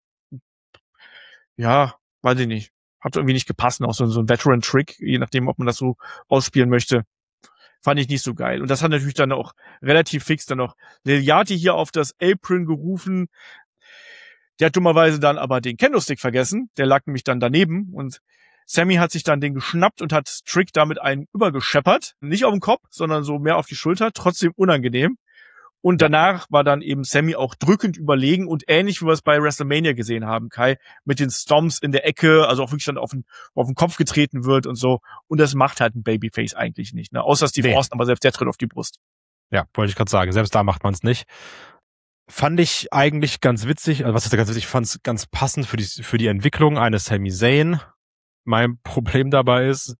ja, weiß ich nicht. Hat irgendwie nicht gepasst, auch so, so ein Veteran-Trick, je nachdem, ob man das so ausspielen möchte. Fand ich nicht so geil. Und das hat natürlich dann auch relativ fix dann noch Liliati hier auf das Apron gerufen. Der hat dummerweise dann aber den Kendo-Stick vergessen. Der lag nämlich dann daneben. Und Sami hat sich dann den geschnappt und hat Trick damit einen übergescheppert. Nicht auf den Kopf, sondern so mehr auf die Schulter. Trotzdem unangenehm. Und danach war dann eben Sami auch drückend überlegen und ähnlich, wie wir es bei WrestleMania gesehen haben, Kai, mit den Stomps in der Ecke, also auch wirklich dann auf den, auf den Kopf getreten wird und so. Und das macht halt ein Babyface eigentlich nicht, ne? Außer Steve nee. Austin, aber selbst der tritt auf die Brust. Ja, wollte ich gerade sagen. Selbst da macht man es nicht. Fand ich eigentlich ganz witzig, also was ist da ganz witzig, ich fand es ganz passend für die, für die Entwicklung eines Sami Zayn. Mein Problem dabei ist,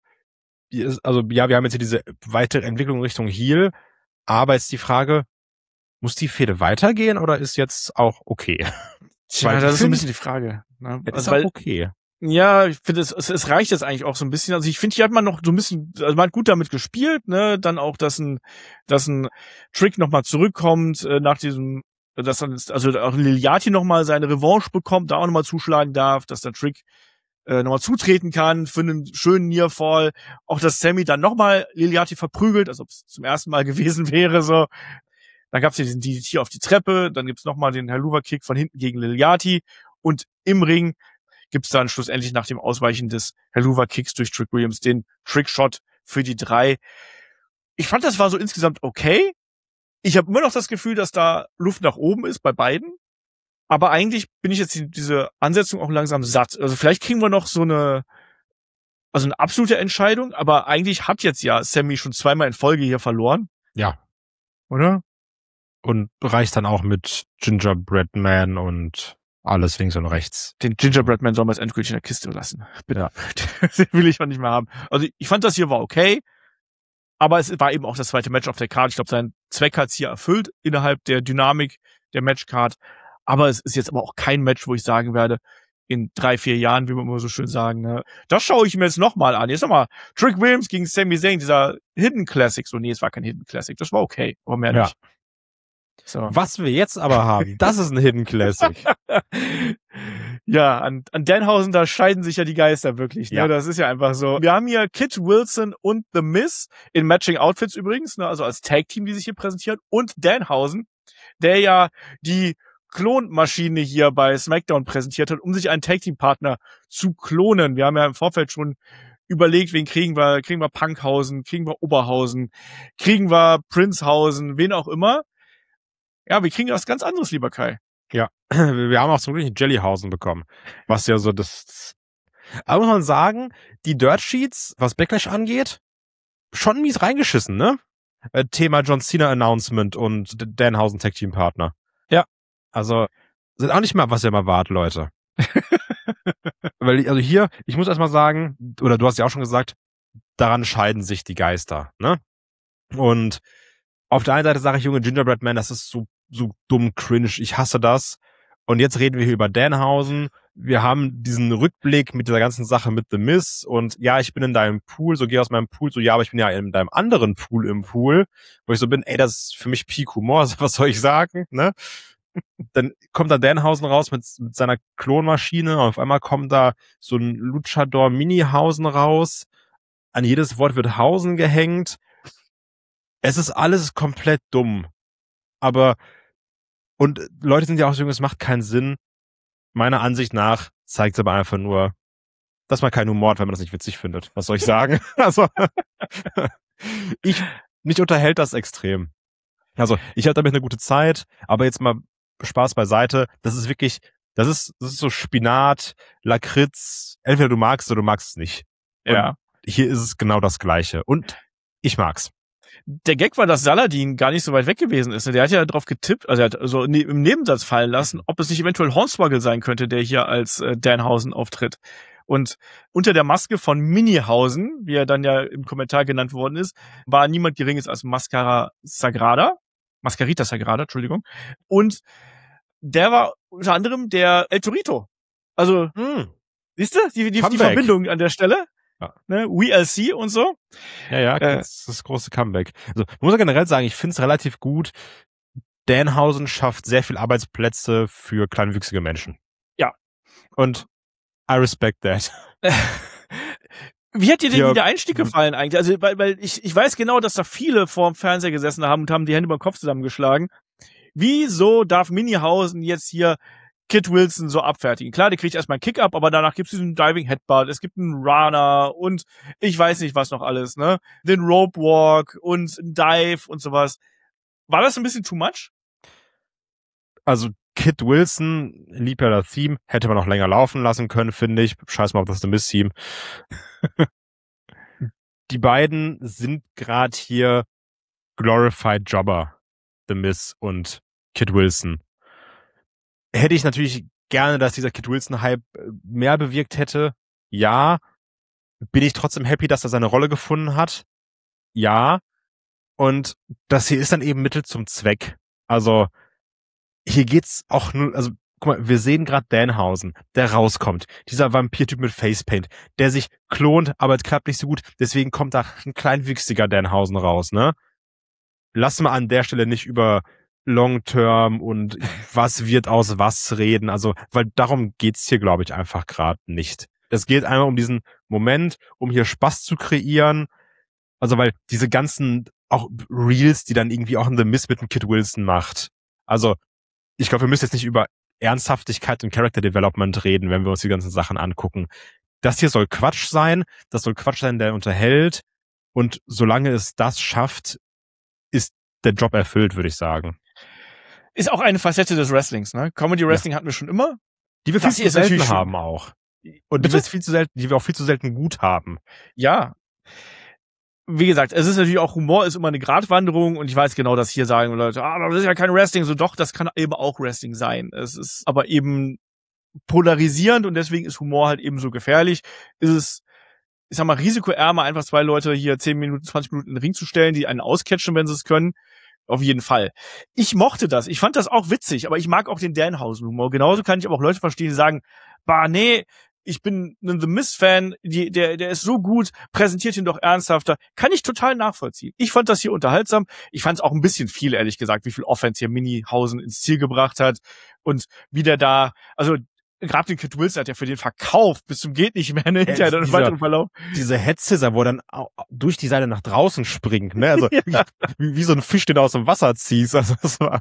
also ja, wir haben jetzt hier diese weitere Entwicklung in Richtung Heel, aber jetzt die Frage, muss die Fehde weitergehen oder ist jetzt auch okay? Tja, das ist so ein bisschen die Frage. Ne? Ist also, auch weil, okay. Ja, ich finde, es, es, es reicht jetzt eigentlich auch so ein bisschen. Also ich finde, hier hat man noch so ein bisschen, also man hat gut damit gespielt, ne? Dann auch, dass ein, dass ein Trick nochmal zurückkommt äh, nach diesem, dass dann, also auch Liliati nochmal seine Revanche bekommt, da auch nochmal zuschlagen darf, dass der Trick äh, nochmal zutreten kann für einen schönen Nearfall. Auch, dass Sami dann nochmal Liliati verprügelt, als ob es zum ersten Mal gewesen wäre, so. Dann gab's hier diesen D D T auf die Treppe, dann gibt's nochmal den Helluva-Kick von hinten gegen Liliati und im Ring gibt's dann schlussendlich nach dem Ausweichen des Helluva-Kicks durch Trick Williams den Trickshot für die drei. Ich fand, das war so insgesamt okay. Ich habe immer noch das Gefühl, dass da Luft nach oben ist bei beiden. Aber eigentlich bin ich jetzt die, diese Ansetzung auch langsam satt. Also vielleicht kriegen wir noch so eine, also eine absolute Entscheidung, aber eigentlich hat jetzt ja Sami schon zweimal in Folge hier verloren. Ja. Oder? Und reicht dann auch mit Gingerbread Man und alles links und rechts. Den Gingerbread Man soll man jetzt endgültig in der Kiste lassen. Bitte. Ja. Den will ich auch nicht mehr haben. Also ich fand, das hier war okay, aber es war eben auch das zweite Match auf der Card. Ich glaube, sein Zweck hat's hier erfüllt innerhalb der Dynamik der Matchcard. Aber es ist jetzt aber auch kein Match, wo ich sagen werde, in drei, vier Jahren, wie wir immer so schön sagen, ne, das schaue ich mir jetzt nochmal an. Jetzt nochmal Trick Williams gegen Sami Zayn, dieser Hidden Classic. So, nee, es war kein Hidden Classic. Das war okay, aber mehr ja. nicht. So. Was wir jetzt aber haben, das ist ein Hidden Classic. Ja, an, an Danhausen, da scheiden sich ja die Geister wirklich. Ne? Ja. Das ist ja einfach so. Wir haben hier Kid Wilson und The Miz in Matching Outfits übrigens, ne? Also als Tag-Team, die sich hier präsentieren. Und Danhausen, der ja die Klonmaschine hier bei SmackDown präsentiert hat, um sich einen Tag-Team-Partner zu klonen. Wir haben ja im Vorfeld schon überlegt, wen kriegen wir. Kriegen wir Punkhausen, kriegen wir Oberhausen, kriegen wir Princehausen, wen auch immer. Ja, wir kriegen was ganz anderes, lieber Kai. Ja, wir haben auch zum Glück Jellyhausen bekommen. Was ja so das... Aber muss man sagen, die Dirt Sheets, was Backlash angeht, schon mies reingeschissen, ne? Äh, Thema John Cena Announcement und Danhausen Tag Team Partner. Ja. Also, sind auch nicht mal, was ihr mal wart, Leute. Weil, also hier, ich muss erstmal sagen, oder du hast ja auch schon gesagt, daran scheiden sich die Geister, ne? Und auf der einen Seite sage ich, Junge, Gingerbread Man, das ist so, so dumm cringe, ich hasse das. Und jetzt reden wir hier über Danhausen. Wir haben diesen Rückblick mit dieser ganzen Sache mit The Miz und ja, ich bin in deinem Pool, so geh aus meinem Pool, so ja, aber ich bin ja in deinem anderen Pool im Pool, wo ich so bin, ey, das ist für mich Peak Humor, was soll ich sagen, ne? Dann kommt da Danhausen raus mit, mit seiner Klonmaschine und auf einmal kommt da so ein Luchador Minihausen raus. An jedes Wort wird Hausen gehängt. Es ist alles komplett dumm. Aber, und Leute sind ja auch so, es macht keinen Sinn. Meiner Ansicht nach zeigt es aber einfach nur, dass man keinen Humor hat, wenn man das nicht witzig findet. Was soll ich sagen? Also, ich, mich unterhält das extrem. Also, ich hatte damit eine gute Zeit, aber jetzt mal Spaß beiseite. Das ist wirklich, das ist, das ist so Spinat, Lakritz. Entweder du magst oder du magst es nicht. Und Ja. hier ist es genau das Gleiche. Und ich mag's. Der Gag war, dass Saladin gar nicht so weit weg gewesen ist. Der hat ja drauf getippt, also er hat so ne, im Nebensatz fallen lassen, ob es nicht eventuell Hornswoggle sein könnte, der hier als äh, Danhausen auftritt. Und unter der Maske von Minihausen, wie er dann ja im Kommentar genannt worden ist, war niemand Geringes als Mascara Sagrada. Mascarita Sagrada, Entschuldigung. Und der war unter anderem der El Torito. Also, Hm. siehst du, die, die, die Verbindung an der Stelle? Ja. Ne? We L C und so. Ja, ja, Äh, das ist das große Comeback. Also, man muss ja generell sagen, ich finde es relativ gut. Danhausen schafft sehr viel Arbeitsplätze für kleinwüchsige Menschen. Ja. Und I respect that. Wie hat dir denn Ja. der Einstieg gefallen eigentlich? Also, weil, weil ich, ich weiß genau, dass da viele vorm Fernseher gesessen haben und haben die Hände beim Kopf zusammengeschlagen. Wieso darf Minihausen jetzt hier Kid Wilson so abfertigen? Klar, der kriegt erstmal einen Kick-Up, aber danach gibt's diesen Diving Headbutt, es gibt einen Runner und ich weiß nicht was noch alles, ne? Den Rope Walk und einen Dive und sowas. War das ein bisschen too much? Also, Kid Wilson, lieb ja das Theme, hätte man noch länger laufen lassen können, finde ich. Scheiß mal auf das The Miz-Theme. Die beiden sind gerade hier Glorified Jobber, The Miz und Kid Wilson. Hätte ich natürlich gerne, dass dieser Kid Wilson-Hype mehr bewirkt hätte. Ja. Bin ich trotzdem happy, dass er seine Rolle gefunden hat? Ja. Und das hier ist dann eben Mittel zum Zweck. Also, hier geht's auch nur, also, guck mal, wir sehen gerade Danhausen, der rauskommt. Dieser Vampir-Typ mit Facepaint, der sich klont, aber es klappt nicht so gut. Deswegen kommt da ein kleinwüchsiger Danhausen raus, ne? Lass mal an der Stelle nicht über Long-Term und was wird aus was reden. Also, weil darum geht's hier, glaube ich, einfach gerade nicht. Es geht einmal um diesen Moment, um hier Spaß zu kreieren. Also, weil diese ganzen auch Reels, die dann irgendwie auch in The Miz mit dem Kid Wilson macht. Also, ich glaube, wir müssen jetzt nicht über Ernsthaftigkeit und Character Development reden, wenn wir uns die ganzen Sachen angucken. Das hier soll Quatsch sein. Das soll Quatsch sein, der unterhält. Und solange es das schafft, ist der Job erfüllt, würde ich sagen. Ist auch eine Facette des Wrestlings, ne? Comedy Wrestling ja. hatten wir schon immer. Die wir Das viel zu selten natürlich haben auch. Und die wir, viel zu selten, die wir auch viel zu selten gut haben. Ja. Wie gesagt, es ist natürlich auch, Humor ist immer eine Gratwanderung und ich weiß genau, dass hier sagen Leute, ah, das ist ja kein Wrestling. So doch, das kann eben auch Wrestling sein. Es ist aber eben polarisierend und deswegen ist Humor halt eben so gefährlich. Ist es, ich sag mal, risikoärmer, einfach zwei Leute hier zehn Minuten, zwanzig Minuten in den Ring zu stellen, die einen auscatchen, wenn sie es können. Auf jeden Fall. Ich mochte das. Ich fand das auch witzig, aber ich mag auch den Danhausen-Humor. Genauso kann ich aber auch Leute verstehen, die sagen, bah, nee, ich bin ein The Miz-Fan, die, der, der ist so gut, präsentiert ihn doch ernsthafter. Kann ich total nachvollziehen. Ich fand das hier unterhaltsam. Ich fand es auch ein bisschen viel, ehrlich gesagt, wie viel Offense hier Minihausen ins Ziel gebracht hat und wie der da, also gerade den Kid Wilson hat ja für den Verkauf bis zum geht nicht mehr, ne? Ja, Dann dieser, weiteren Verlauf. Diese Head Scissor, wo er dann durch die Seite nach draußen springt, ne? Also Ja. wie, wie so ein Fisch, den du aus dem Wasser ziehst. Also das war,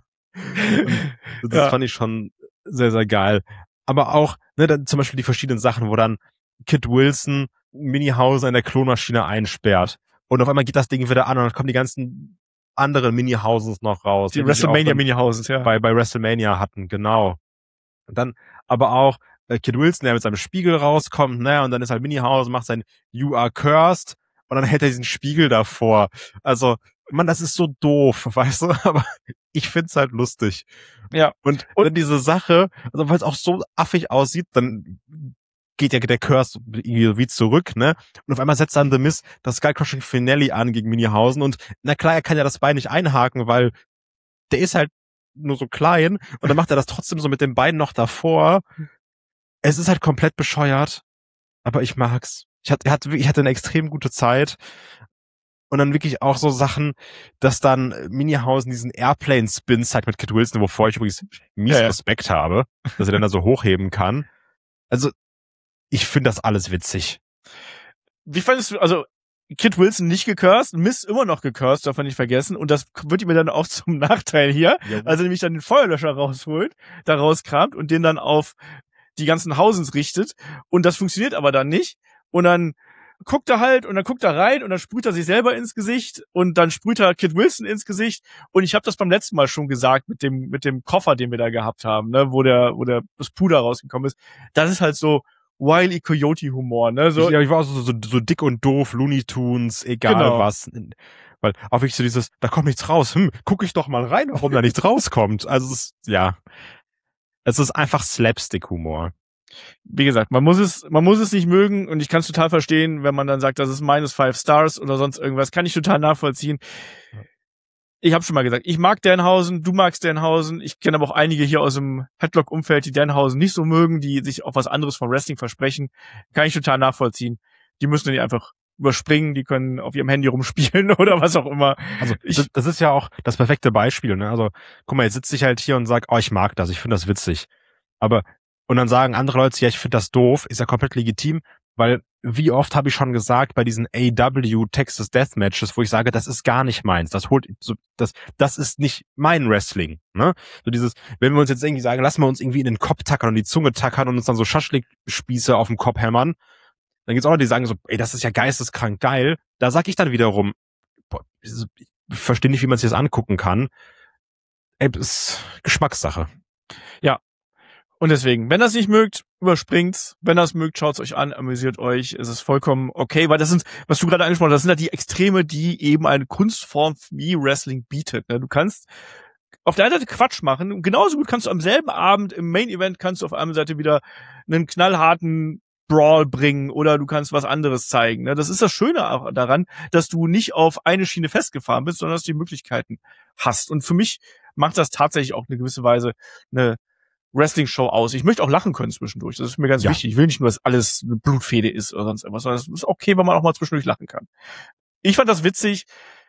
das Ja. fand ich schon sehr, sehr geil. Aber auch, ne, dann zum Beispiel die verschiedenen Sachen, wo dann Kid Wilson Minihausen in der Klonmaschine einsperrt. Und auf einmal geht das Ding wieder an und dann kommen die ganzen andere Mini-Houses noch raus. Die WrestleMania Mini-Houses, ja. Bei, bei WrestleMania hatten, genau. Und dann aber auch äh, Kid Wilson, der mit seinem Spiegel rauskommt, ne, und dann ist halt Mini-House, macht sein You Are Cursed und dann hält er diesen Spiegel davor. Also, Mann, das ist so doof, weißt du, aber ich find's halt lustig. Ja. Und, und dann diese Sache, also weil es auch so affig aussieht, dann geht ja der Curse irgendwie zurück, ne? Und auf einmal setzt dann The Miz das Skullcrushing Finale an gegen Minihausen und na klar, er kann ja das Bein nicht einhaken, weil der ist halt nur so klein und dann macht er das trotzdem so mit dem Bein noch davor. Es ist halt komplett bescheuert, aber ich mag's. Ich hatte, ich hatte, ich hatte eine extrem gute Zeit. Und dann wirklich auch so Sachen, dass dann Minihausen diesen Airplane-Spin zeigt mit Kid Wilson, wovor ich übrigens mies ja, ja. Respekt habe, dass er dann da so hochheben kann. Also, ich finde das alles witzig. Wie fandest du, also, Kid Wilson nicht gecursed, Miz immer noch gecursed, darf man nicht vergessen. Und das wird ihm dann auch zum Nachteil hier. Ja. Also nämlich dann den Feuerlöscher rausholt, da rauskramt und den dann auf die ganzen Hausens richtet. Und das funktioniert aber dann nicht. Und dann guckt er halt und dann guckt er rein und dann sprüht er sich selber ins Gesicht und dann sprüht er Kid Wilson ins Gesicht. Und ich habe das beim letzten Mal schon gesagt mit dem mit dem Koffer, den wir da gehabt haben, ne, wo der wo der das Puder rausgekommen ist. Das ist halt so Wile E. Coyote Humor, ne? So, ich, ja, ich war auch so, so, so dick und doof, Looney Tunes, egal genau. was. Weil auch wirklich so dieses, da kommt nichts raus. Hm, guck ich doch mal rein, warum da nichts rauskommt. Also es ist, ja, es ist einfach Slapstick-Humor. Wie gesagt, man muss es, man muss es nicht mögen und ich kann es total verstehen, wenn man dann sagt, das ist minus five Stars oder sonst irgendwas, kann ich total nachvollziehen. Ich habe schon mal gesagt, ich mag Danhausen, du magst Danhausen, ich kenne aber auch einige hier aus dem Headlock-Umfeld, die Danhausen nicht so mögen, die sich auf was anderes vom Wrestling versprechen, kann ich total nachvollziehen. Die müssen nicht einfach überspringen, die können auf ihrem Handy rumspielen oder was auch immer. Also ich, das ist ja auch das perfekte Beispiel, ne? Also guck mal, jetzt sitze ich halt hier und sag, oh, ich mag das, ich finde das witzig. Aber und dann sagen andere Leute, ja, ich finde das doof, ist ja komplett legitim, weil wie oft habe ich schon gesagt bei diesen A E W Texas Death Matches, wo ich sage, das ist gar nicht meins, das holt so das das ist nicht mein Wrestling, ne? So dieses, wenn wir uns jetzt irgendwie sagen, lassen wir uns irgendwie in den Kopf tackern und die Zunge tackern und uns dann so Schaschlik-Spieße auf den Kopf hämmern, dann gibt's auch Leute, die sagen so, ey, das ist ja geisteskrank geil. Da sag ich dann wiederum, boah, ich verstehe nicht, wie man sich das angucken kann. Ey, das ist Geschmackssache. Ja. Und deswegen, wenn ihr es nicht mögt, überspringt's. Wenn ihr es mögt, schaut's euch an, amüsiert euch. Es ist vollkommen okay, weil das sind, was du gerade angesprochen hast, das sind halt die Extreme, die eben eine Kunstform wie Wrestling bietet. Du kannst auf der einen Seite Quatsch machen und genauso gut kannst du am selben Abend im Main Event kannst du auf der anderen Seite wieder einen knallharten Brawl bringen oder du kannst was anderes zeigen. Das ist das Schöne auch daran, dass du nicht auf eine Schiene festgefahren bist, sondern dass du die Möglichkeiten hast. Und für mich macht das tatsächlich auch eine gewisse Weise eine Wrestling-Show aus. Ich möchte auch lachen können zwischendurch. Das ist mir ganz ja. wichtig. Ich will nicht nur, dass alles eine Blutfede ist oder sonst irgendwas, sondern es ist okay, wenn man auch mal zwischendurch lachen kann. Ich fand das witzig.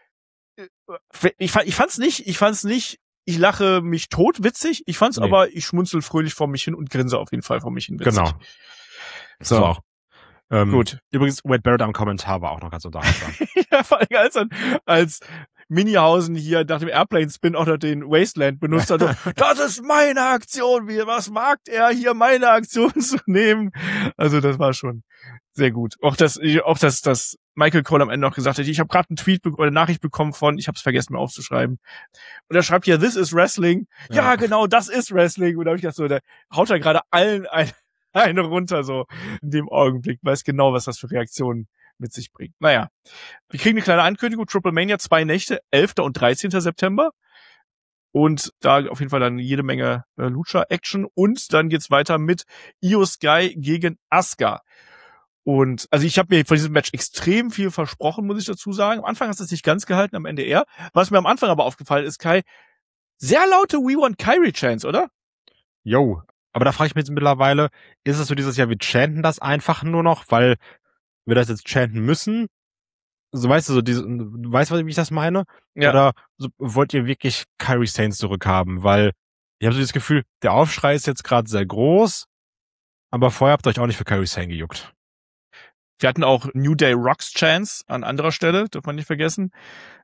Ich fand, ich fand's nicht, ich fand's nicht, ich lache mich tot witzig. Ich fand's nee. aber, ich schmunzel fröhlich vor mich hin und grinse auf jeden Fall vor mich hin witzig. Genau. So. so. Ähm, Gut. Übrigens, Wade Barrett am Kommentar war auch noch ganz unterhaltsam. Ja, vor allem als, als Minihausen hier nach dem Airplane-Spin auch noch den Wasteland benutzt hat. Das ist meine Aktion. Wie, was mag er hier, meine Aktion zu nehmen? Also das war schon sehr gut. Auch das, auch das, das Michael Cole am Ende noch gesagt hat, ich habe gerade einen Tweet oder eine Nachricht bekommen von, ich habe es vergessen mir aufzuschreiben. Und er schreibt hier, this is Wrestling. Ja, ja genau, das ist Wrestling. Und da habe ich gedacht, so, da haut er gerade allen ein, eine runter, so in dem Augenblick. Weiß genau, was das für Reaktionen mit sich bringt. Naja, wir kriegen eine kleine Ankündigung. Triple Mania, zwei Nächte, elfter und dreizehnter September. Und da auf jeden Fall dann jede Menge äh, Lucha-Action. Und dann geht's weiter mit Io Sky gegen Asuka. Und also ich habe mir von diesem Match extrem viel versprochen, muss ich dazu sagen. Am Anfang hast du es nicht ganz gehalten, am Ende eher. Was mir am Anfang aber aufgefallen ist, Kai, sehr laute We Want Kyrie Chants, oder? Yo, aber da frage ich mich jetzt mittlerweile, ist es so dieses Jahr, wir chanten das einfach nur noch, weil wir das jetzt chanten müssen? So, weißt du, so diese, du weißt, wie ich das meine? Ja. Oder so, wollt ihr wirklich Kyrie Saints zurückhaben? Weil ich habe so das Gefühl, der Aufschrei ist jetzt gerade sehr groß, aber vorher habt ihr euch auch nicht für Kyrie Sane gejuckt. Wir hatten auch New Day Rocks Chance an anderer Stelle, darf man nicht vergessen.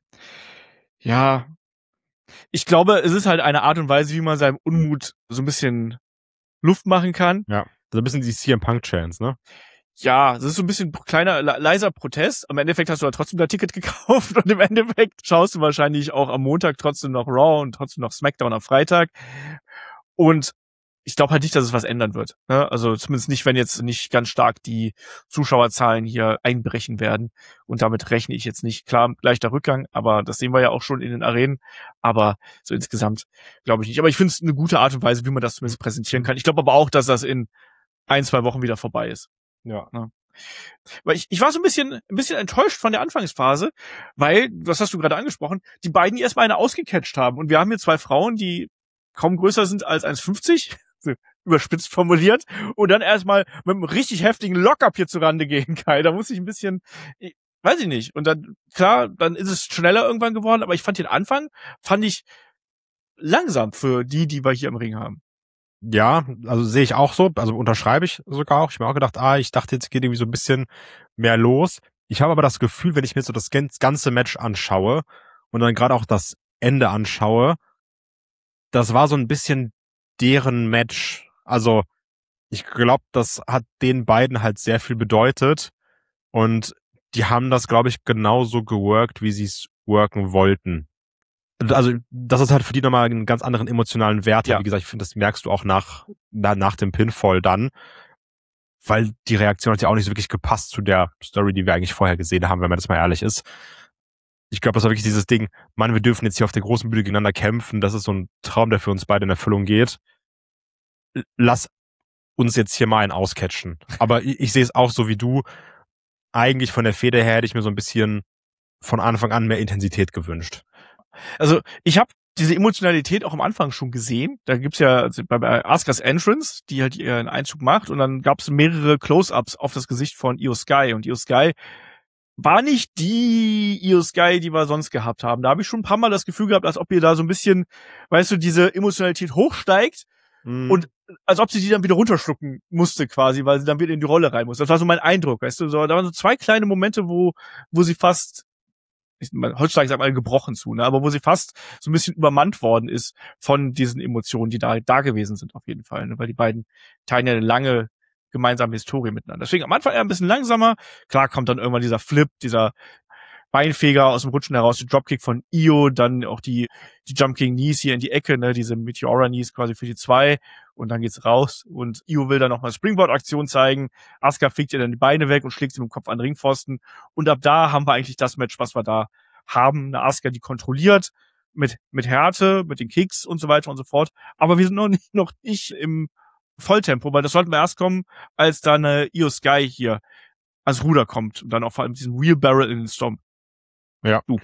Ja, ich glaube, es ist halt eine Art und Weise, wie man seinem Unmut so ein bisschen Luft machen kann. Ja, so ein bisschen die C M Punk Chance, ne? Ja, das ist so ein bisschen kleiner, leiser Protest. Am Endeffekt hast du ja trotzdem dein Ticket gekauft und im Endeffekt schaust du wahrscheinlich auch am Montag trotzdem noch Raw und trotzdem noch SmackDown am Freitag. Und ich glaube halt nicht, dass es was ändern wird. Ne? Also zumindest nicht, wenn jetzt nicht ganz stark die Zuschauerzahlen hier einbrechen werden. Und damit rechne ich jetzt nicht. Klar, leichter Rückgang, aber das sehen wir ja auch schon in den Arenen. Aber so insgesamt glaube ich nicht. Aber ich finde es eine gute Art und Weise, wie man das zumindest präsentieren kann. Ich glaube aber auch, dass das in ein, zwei Wochen wieder vorbei ist. Ja. Ja. Weil ich, ich war so ein bisschen, ein bisschen enttäuscht von der Anfangsphase, weil, was hast du gerade angesprochen, die beiden erstmal eine ausgecatcht haben. Und wir haben hier zwei Frauen, die kaum größer sind als eins fünfzig, überspitzt formuliert, und dann erstmal mit einem richtig heftigen Lock-up hier zurande gehen, Kai. Da muss ich ein bisschen, ich, weiß ich nicht. Und dann, klar, dann ist es schneller irgendwann geworden, aber ich fand den Anfang, fand ich langsam für die, die wir hier im Ring haben. Ja, also sehe ich auch so, also unterschreibe ich sogar auch. Ich habe mir auch gedacht, ah, ich dachte, jetzt geht irgendwie so ein bisschen mehr los. Ich habe aber das Gefühl, wenn ich mir so das ganze Match anschaue und dann gerade auch das Ende anschaue, das war so ein bisschen deren Match. Also ich glaube, das hat den beiden halt sehr viel bedeutet und die haben das, glaube ich, genauso geworkt, wie sie es worken wollten. Also das ist halt für die nochmal einen ganz anderen emotionalen Wert. Ja. Wie gesagt, ich finde, das merkst du auch nach, na, nach dem Pinfall dann, weil die Reaktion hat ja auch nicht so wirklich gepasst zu der Story, die wir eigentlich vorher gesehen haben, wenn man das mal ehrlich ist. Ich glaube, das war wirklich dieses Ding, Mann, wir dürfen jetzt hier auf der großen Bühne gegeneinander kämpfen, das ist so ein Traum, der für uns beide in Erfüllung geht. Lass uns jetzt hier mal einen auscatchen. Aber ich, ich sehe es auch so wie du. Eigentlich von der Fehde her hätte ich mir so ein bisschen von Anfang an mehr Intensität gewünscht. Also ich habe diese Emotionalität auch am Anfang schon gesehen. Da gibt's ja also bei Askas Entrance, die halt ihren Einzug macht, und dann gab's mehrere Close-Ups auf das Gesicht von Io Sky. Und Io Sky war nicht die Io Sky, die wir sonst gehabt haben. Da habe ich schon ein paar Mal das Gefühl gehabt, als ob ihr da so ein bisschen, weißt du, diese Emotionalität hochsteigt mhm. und als ob sie die dann wieder runterschlucken musste quasi, weil sie dann wieder in die Rolle rein muss. Das war so mein Eindruck, weißt du. So, da waren so zwei kleine Momente, wo wo sie fast Ich, heutzutage sagt man gebrochen zu, ne? Aber wo sie fast so ein bisschen übermannt worden ist von diesen Emotionen, die da da gewesen sind auf jeden Fall, ne? Weil die beiden teilen ja eine lange gemeinsame Historie miteinander. Deswegen am Anfang eher ein bisschen langsamer. Klar kommt dann irgendwann dieser Flip, dieser Beinfeger aus dem Rutschen heraus, der Dropkick von Io, dann auch die die Jumping Knees hier in die Ecke, ne? Diese Meteora Knees quasi für die zwei, und dann geht's raus und Io will dann nochmal Springboard-Aktion zeigen. Asuka fliegt ihr dann die Beine weg und schlägt sie mit dem Kopf an den Ringpfosten, und ab da haben wir eigentlich das Match, was wir da haben. Eine Asuka, die kontrolliert mit mit Härte, mit den Kicks und so weiter und so fort, aber wir sind noch nicht noch nicht im Volltempo, weil das sollten wir erst kommen, als dann äh, Io Sky hier ans Ruder kommt und dann auch vor allem diesen Wheelbarrow in den Stomp. Ja. Du.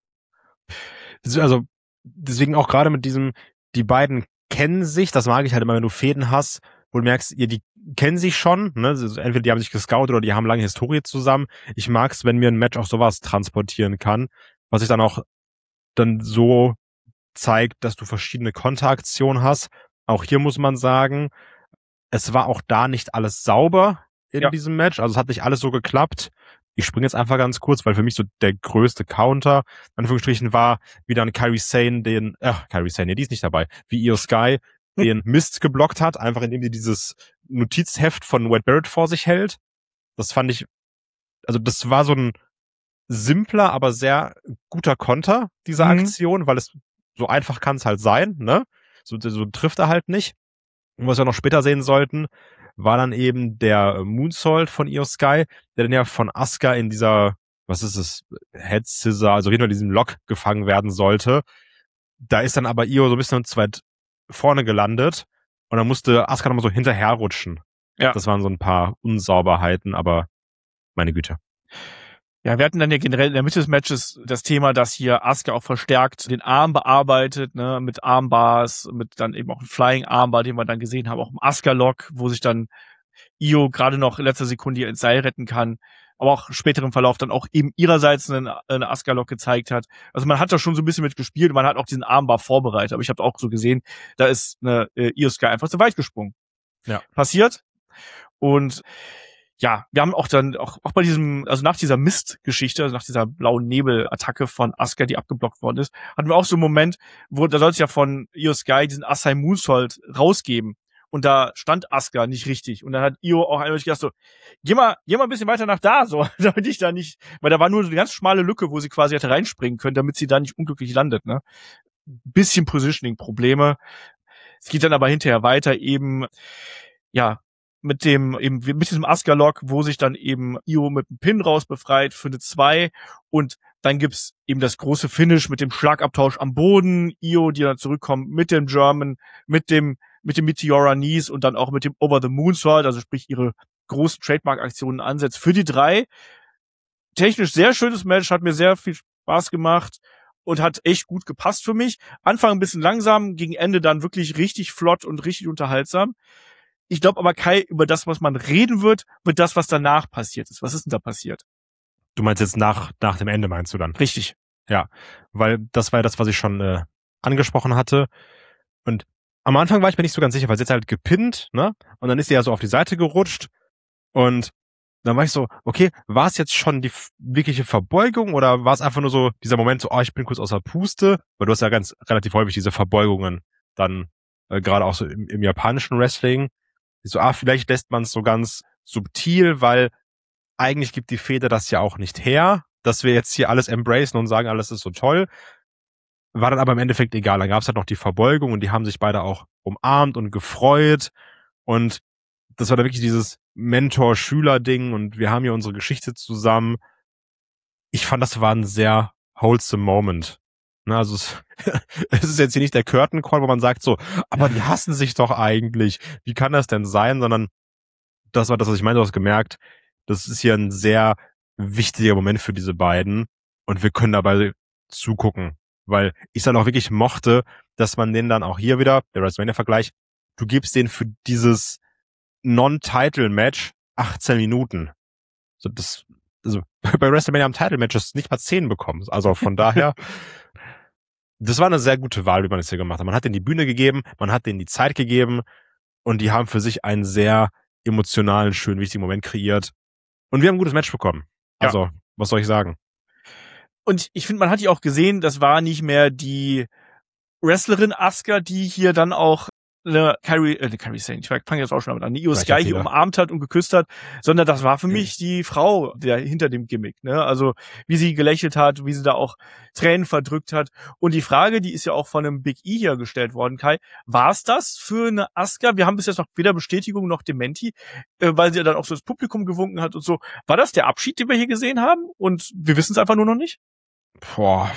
Also deswegen auch gerade mit diesem, die beiden kennen sich, das mag ich halt immer, wenn du Fäden hast, wo du merkst, ihr, die kennen sich schon, ne? Also entweder die haben sich gescoutet oder die haben lange Historie zusammen. Ich mag's, wenn mir ein Match auch sowas transportieren kann, was sich dann auch dann so zeigt, dass du verschiedene Konteraktionen hast. Auch hier muss man sagen, es war auch da nicht alles sauber in ja. diesem Match. Also es hat nicht alles so geklappt. Ich springe jetzt einfach ganz kurz, weil für mich so der größte Counter, in Anführungsstrichen, war, wie dann Kairi Sane den, äh, Kairi Sane, nee, die ist nicht dabei, wie Io Sky den Mist geblockt hat, einfach indem sie dieses Notizheft von Wade Barrett vor sich hält. Das fand ich, also das war so ein simpler, aber sehr guter Konter dieser mhm. Aktion, weil es so einfach kann es halt sein, ne? So, so trifft er halt nicht. Und was wir noch später sehen sollten, war dann eben der Moonsault von Io Sky, der dann ja von Asuka in dieser, was ist es, Head Scissor, also in diesem Lock gefangen werden sollte. Da ist dann aber Io so ein bisschen zu weit vorne gelandet und dann musste Asuka nochmal so hinterherrutschen. Ja. Das waren so ein paar Unsauberheiten, aber meine Güte. Ja, wir hatten dann ja generell in der Mitte des Matches das Thema, dass hier Asuka auch verstärkt den Arm bearbeitet, ne, mit Armbars, mit dann eben auch einem Flying Armbar, den wir dann gesehen haben, auch im Asuka-Lock, wo sich dann Io gerade noch in letzter Sekunde ins Seil retten kann, aber auch später im Verlauf dann auch eben ihrerseits einen, einen Asuka-Lock gezeigt hat. Also man hat da schon so ein bisschen mit gespielt, man hat auch diesen Armbar vorbereitet, aber ich habe auch so gesehen, da ist eine äh, Io Sky einfach zu weit gesprungen. Ja. Passiert. Und ja, wir haben auch dann, auch, auch bei diesem, also nach dieser Mist-Geschichte, also nach dieser blauen Nebel-Attacke von Asuka, die abgeblockt worden ist, hatten wir auch so einen Moment, wo, da soll es ja von Io Sky diesen Asai Moonsault rausgeben. und da stand Asuka nicht richtig. Und dann hat Io auch einmal gedacht so, geh mal, geh mal ein bisschen weiter nach da, so, damit ich da nicht, weil da war nur eine ganz schmale Lücke, wo sie quasi hätte reinspringen können, damit sie da nicht unglücklich landet, ne. Bisschen Positioning-Probleme. Es geht dann aber hinterher weiter eben, ja, mit dem, eben, mit diesem Asuka-Lock, wo sich dann eben Io mit dem Pin raus befreit für eine zwei und dann gibt's eben das große Finish mit dem Schlagabtausch am Boden, Io, die dann zurückkommt mit dem German, mit dem, mit dem Meteora Knees und dann auch mit dem Over the Moonsault, also sprich ihre großen Trademark-Aktionen ansetzt für die drei. Technisch sehr schönes Match, hat mir sehr viel Spaß gemacht und hat echt gut gepasst für mich. Anfang ein bisschen langsam, gegen Ende dann wirklich richtig flott und richtig unterhaltsam. Ich glaube aber, Kai, über das, was man reden wird, wird das, was danach passiert ist. Was ist denn da passiert? Du meinst jetzt nach nach dem Ende, meinst du dann? Richtig. Ja, weil das war ja das, was ich schon äh, angesprochen hatte. Und am Anfang war ich mir nicht so ganz sicher, weil sie jetzt halt gepinnt, ne? Und dann ist sie ja so auf die Seite gerutscht. Und dann war ich so, okay, war es jetzt schon die f- wirkliche Verbeugung oder war es einfach nur so dieser Moment so, oh, ich bin kurz außer Puste? Weil du hast ja ganz relativ häufig diese Verbeugungen dann, äh, gerade auch so im, im japanischen Wrestling. So, ah, vielleicht lässt man es so ganz subtil, weil eigentlich gibt die Fehde das ja auch nicht her, dass wir jetzt hier alles embracen und sagen, alles ist so toll. War dann aber im Endeffekt egal. Dann gab es halt noch die Verbeugung und die haben sich beide auch umarmt und gefreut. Und das war da wirklich dieses Mentor-Schüler-Ding und wir haben hier unsere Geschichte zusammen. Ich fand, das war ein sehr wholesome Moment. Ne, also es, es ist jetzt hier nicht der Curtain Call, wo man sagt so, aber die hassen sich doch eigentlich. Wie kann das denn sein? Sondern das war das, was ich meine, du hast gemerkt, das ist hier ein sehr wichtiger Moment für diese beiden und wir können dabei zugucken, weil ich dann auch wirklich mochte, dass man denen dann auch hier wieder, der WrestleMania-Vergleich, du gibst denen für dieses Non-Title-Match achtzehn Minuten. So, das, also bei WrestleMania am Title-Matches nicht mal zehn bekommen. Also von daher, das war eine sehr gute Wahl, wie man es hier gemacht hat. Man hat denen die Bühne gegeben, man hat denen die Zeit gegeben und die haben für sich einen sehr emotionalen, schönen, wichtigen Moment kreiert. Und wir haben ein gutes Match bekommen. Also, ja. Was soll ich sagen? Und ich finde, man hat ja auch gesehen, das war nicht mehr die Wrestlerin Asuka, die hier dann auch eine Kairi, äh, eine Kairi Sane, ich fange jetzt auch schon damit an, eine Io Sky hier umarmt hat und geküsst hat, sondern das war für mich die Frau, der hinter dem Gimmick, ne? Also, wie sie gelächelt hat, wie sie da auch Tränen verdrückt hat. Und die Frage, die ist ja auch von einem Big E hier gestellt worden, Kai, war es das für eine Asuka? Wir haben bis jetzt noch weder Bestätigung noch Dementi, äh, weil sie ja dann auch so das Publikum gewunken hat und so. War das der Abschied, den wir hier gesehen haben? Und wir wissen es einfach nur noch nicht? Boah.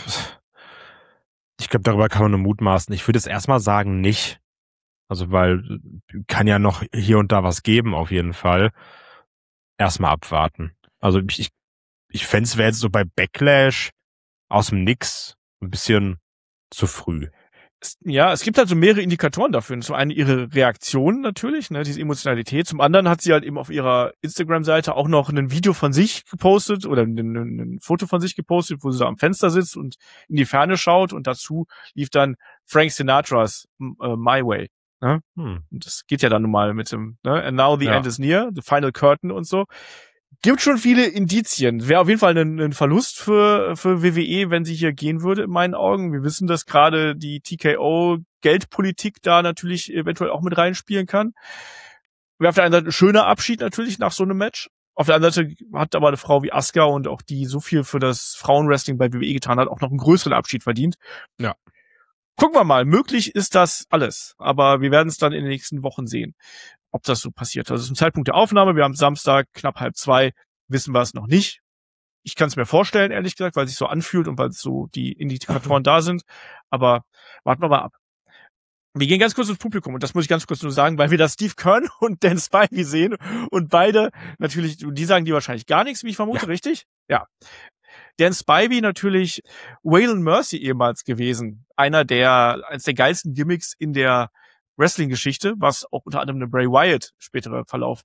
Ich glaube, darüber kann man nur mutmaßen. Ich würde jetzt erstmal sagen, nicht. Also, weil kann ja noch hier und da was geben, auf jeden Fall. Erstmal abwarten. Also, ich, ich, ich fände es wäre jetzt so bei Backlash aus dem Nix ein bisschen zu früh. Es, ja, es gibt halt so mehrere Indikatoren dafür. Zum einen ihre Reaktion natürlich, ne, diese Emotionalität. Zum anderen hat sie halt eben auf ihrer Instagram-Seite auch noch ein Video von sich gepostet oder ein, ein, ein Foto von sich gepostet, wo sie da am Fenster sitzt und in die Ferne schaut und dazu lief dann Frank Sinatras uh, My Way. Ne? Hm. Und das geht ja dann nun mal mit dem, ne? And now the ja. end is near, the final curtain und so. Gibt schon viele Indizien. Wäre auf jeden Fall ein, ein Verlust für, für W W E, wenn sie hier gehen würde, in meinen Augen. Wir wissen, dass gerade die T K O-Geldpolitik da natürlich eventuell auch mit reinspielen kann. Wäre auf der einen Seite ein schöner Abschied natürlich nach so einem Match. Auf der anderen Seite hat aber eine Frau wie Asuka und auch die so viel für das Frauenwrestling bei W W E getan hat, auch noch einen größeren Abschied verdient. Ja. Gucken wir mal. Möglich ist das alles. Aber wir werden es dann in den nächsten Wochen sehen, ob das so passiert. Also zum Zeitpunkt der Aufnahme, wir haben Samstag, knapp halb zwei, wissen wir es noch nicht. Ich kann es mir vorstellen, ehrlich gesagt, weil es sich so anfühlt und weil so die Indikatoren da sind. Aber warten wir mal ab. Wir gehen ganz kurz ins Publikum und das muss ich ganz kurz nur sagen, weil wir da Steve Keirn und Dan Spivey sehen und beide natürlich, die sagen dir wahrscheinlich gar nichts, wie ich vermute, ja. Richtig? Ja. Dan Spivey natürlich Waylon Mercy ehemals gewesen. Einer der, eines der geilsten Gimmicks in der Wrestling-Geschichte, was auch unter anderem eine Bray Wyatt späterer Verlauf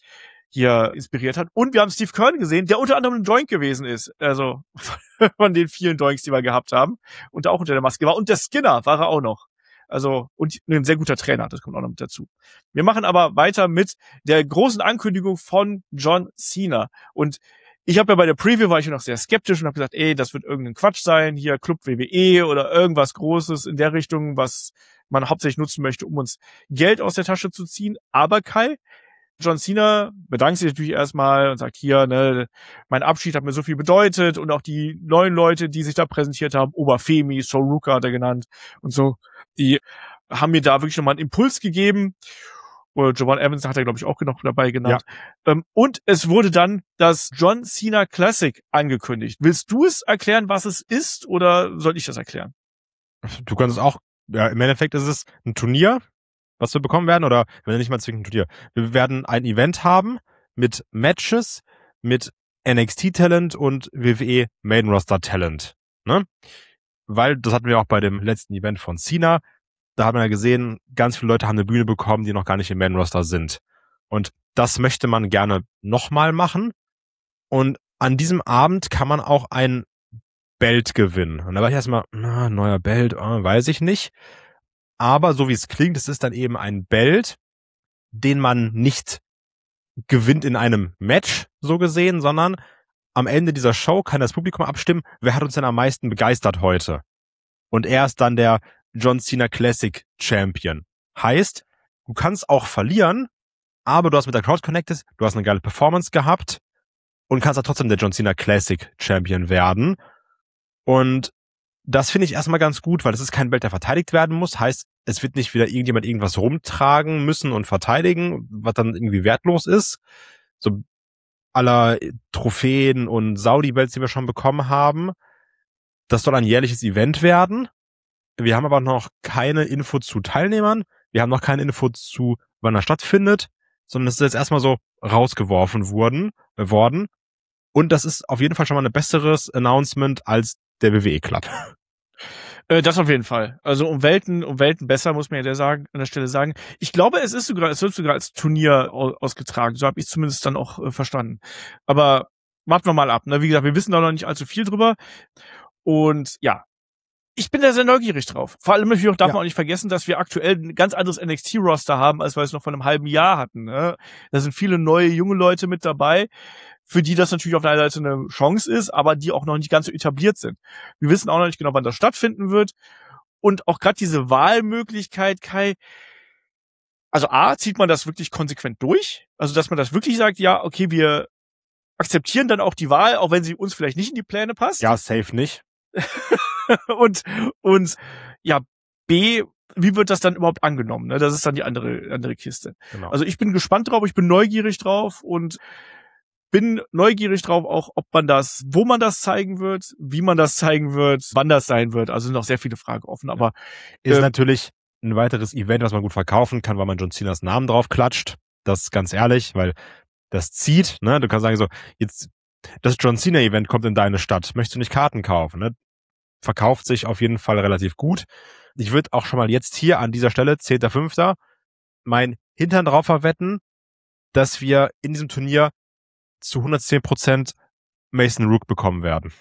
hier inspiriert hat. Und wir haben Steve Keirn gesehen, der unter anderem ein Doink gewesen ist. Also von den vielen Doinks, die wir gehabt haben. Und auch unter der Maske war. Und der Skinner war er auch noch. Also, und ein sehr guter Trainer, das kommt auch noch mit dazu. Wir machen aber weiter mit der großen Ankündigung von John Cena. Und ich habe ja bei der Preview war ich noch sehr skeptisch und habe gesagt, ey, das wird irgendein Quatsch sein, hier Club W W E oder irgendwas Großes in der Richtung, was man hauptsächlich nutzen möchte, um uns Geld aus der Tasche zu ziehen. Aber Kai, John Cena bedankt sich natürlich erstmal und sagt, hier, ne, mein Abschied hat mir so viel bedeutet und auch die neuen Leute, die sich da präsentiert haben, Obafemi, Sol Ruka hat er genannt und so, die haben mir da wirklich nochmal einen Impuls gegeben. Oder Javon Evans hat er, glaube ich, auch noch dabei genannt. Ja. Und es wurde dann das John Cena Classic angekündigt. Willst du es erklären, was es ist, oder soll ich das erklären? Du kannst es auch, ja, im Endeffekt ist es ein Turnier, was wir bekommen werden, oder wenn nicht mal zwingend ein Turnier. Wir werden ein Event haben mit Matches, mit N X T-Talent und W W E Main-Roster-Talent. Ne? Weil, das hatten wir auch bei dem letzten Event von Cena, da hat man ja gesehen, ganz viele Leute haben eine Bühne bekommen, die noch gar nicht im Main-Roster sind. Und das möchte man gerne nochmal machen. Und an diesem Abend kann man auch ein Belt gewinnen. Und da war ich erstmal, na, neuer Belt, oh, weiß ich nicht. Aber so wie es klingt, es ist dann eben ein Belt, den man nicht gewinnt in einem Match, so gesehen, sondern am Ende dieser Show kann das Publikum abstimmen, wer hat uns denn am meisten begeistert heute. Und er ist dann der John Cena Classic Champion. Heißt, du kannst auch verlieren, aber du hast mit der Crowd connected, du hast eine geile Performance gehabt und kannst dann trotzdem der John Cena Classic Champion werden. Und das finde ich erstmal ganz gut, weil das ist kein Belt, der verteidigt werden muss. Heißt, es wird nicht wieder irgendjemand irgendwas rumtragen müssen und verteidigen, was dann irgendwie wertlos ist. So aller Trophäen und Saudi-Belts, die wir schon bekommen haben. Das soll ein jährliches Event werden. Wir haben aber noch keine Info zu Teilnehmern. Wir haben noch keine Info zu, wann er stattfindet, sondern es ist jetzt erstmal so rausgeworfen worden, äh, worden. Und das ist auf jeden Fall schon mal ein besseres Announcement als der W W E Club. Äh, das auf jeden Fall. Also um Welten, um Welten besser, muss man ja der sagen, an der Stelle sagen. Ich glaube, es ist sogar, es wird sogar als Turnier ausgetragen. So habe ich es zumindest dann auch äh, verstanden. Aber warten wir mal ab. Ne? Wie gesagt, wir wissen da noch nicht allzu viel drüber. Und ja, ich bin da sehr neugierig drauf. Vor allem natürlich auch, darf ja. man auch nicht vergessen, dass wir aktuell ein ganz anderes N X T-Roster haben, als wir es noch vor einem halben Jahr hatten. Ne? Da sind viele neue, junge Leute mit dabei, für die das natürlich auf der einen Seite eine Chance ist, aber die auch noch nicht ganz so etabliert sind. Wir wissen auch noch nicht genau, wann das stattfinden wird. Und auch gerade diese Wahlmöglichkeit, Kai, also A, zieht man das wirklich konsequent durch? Also, dass man das wirklich sagt, ja, okay, wir akzeptieren dann auch die Wahl, auch wenn sie uns vielleicht nicht in die Pläne passt. Ja, safe nicht. und, und, ja, B, wie wird das dann überhaupt angenommen? Ne? Das ist dann die andere, andere Kiste. Genau. Also ich bin gespannt drauf, ich bin neugierig drauf und bin neugierig drauf auch, ob man das, wo man das zeigen wird, wie man das zeigen wird, wann das sein wird. Also sind noch sehr viele Fragen offen, aber ist äh, natürlich ein weiteres Event, was man gut verkaufen kann, weil man John Cenas Namen drauf klatscht. Das ist ganz ehrlich, weil das zieht, ne? Du kannst sagen so, jetzt das John Cena Event kommt in deine Stadt, möchtest du nicht Karten kaufen, ne? Verkauft sich auf jeden Fall relativ gut. Ich würde auch schon mal jetzt hier an dieser Stelle, zehnter fünfter mein Hintern drauf verwetten, dass wir in diesem Turnier zu hundertzehn Prozent Mason Rook bekommen werden.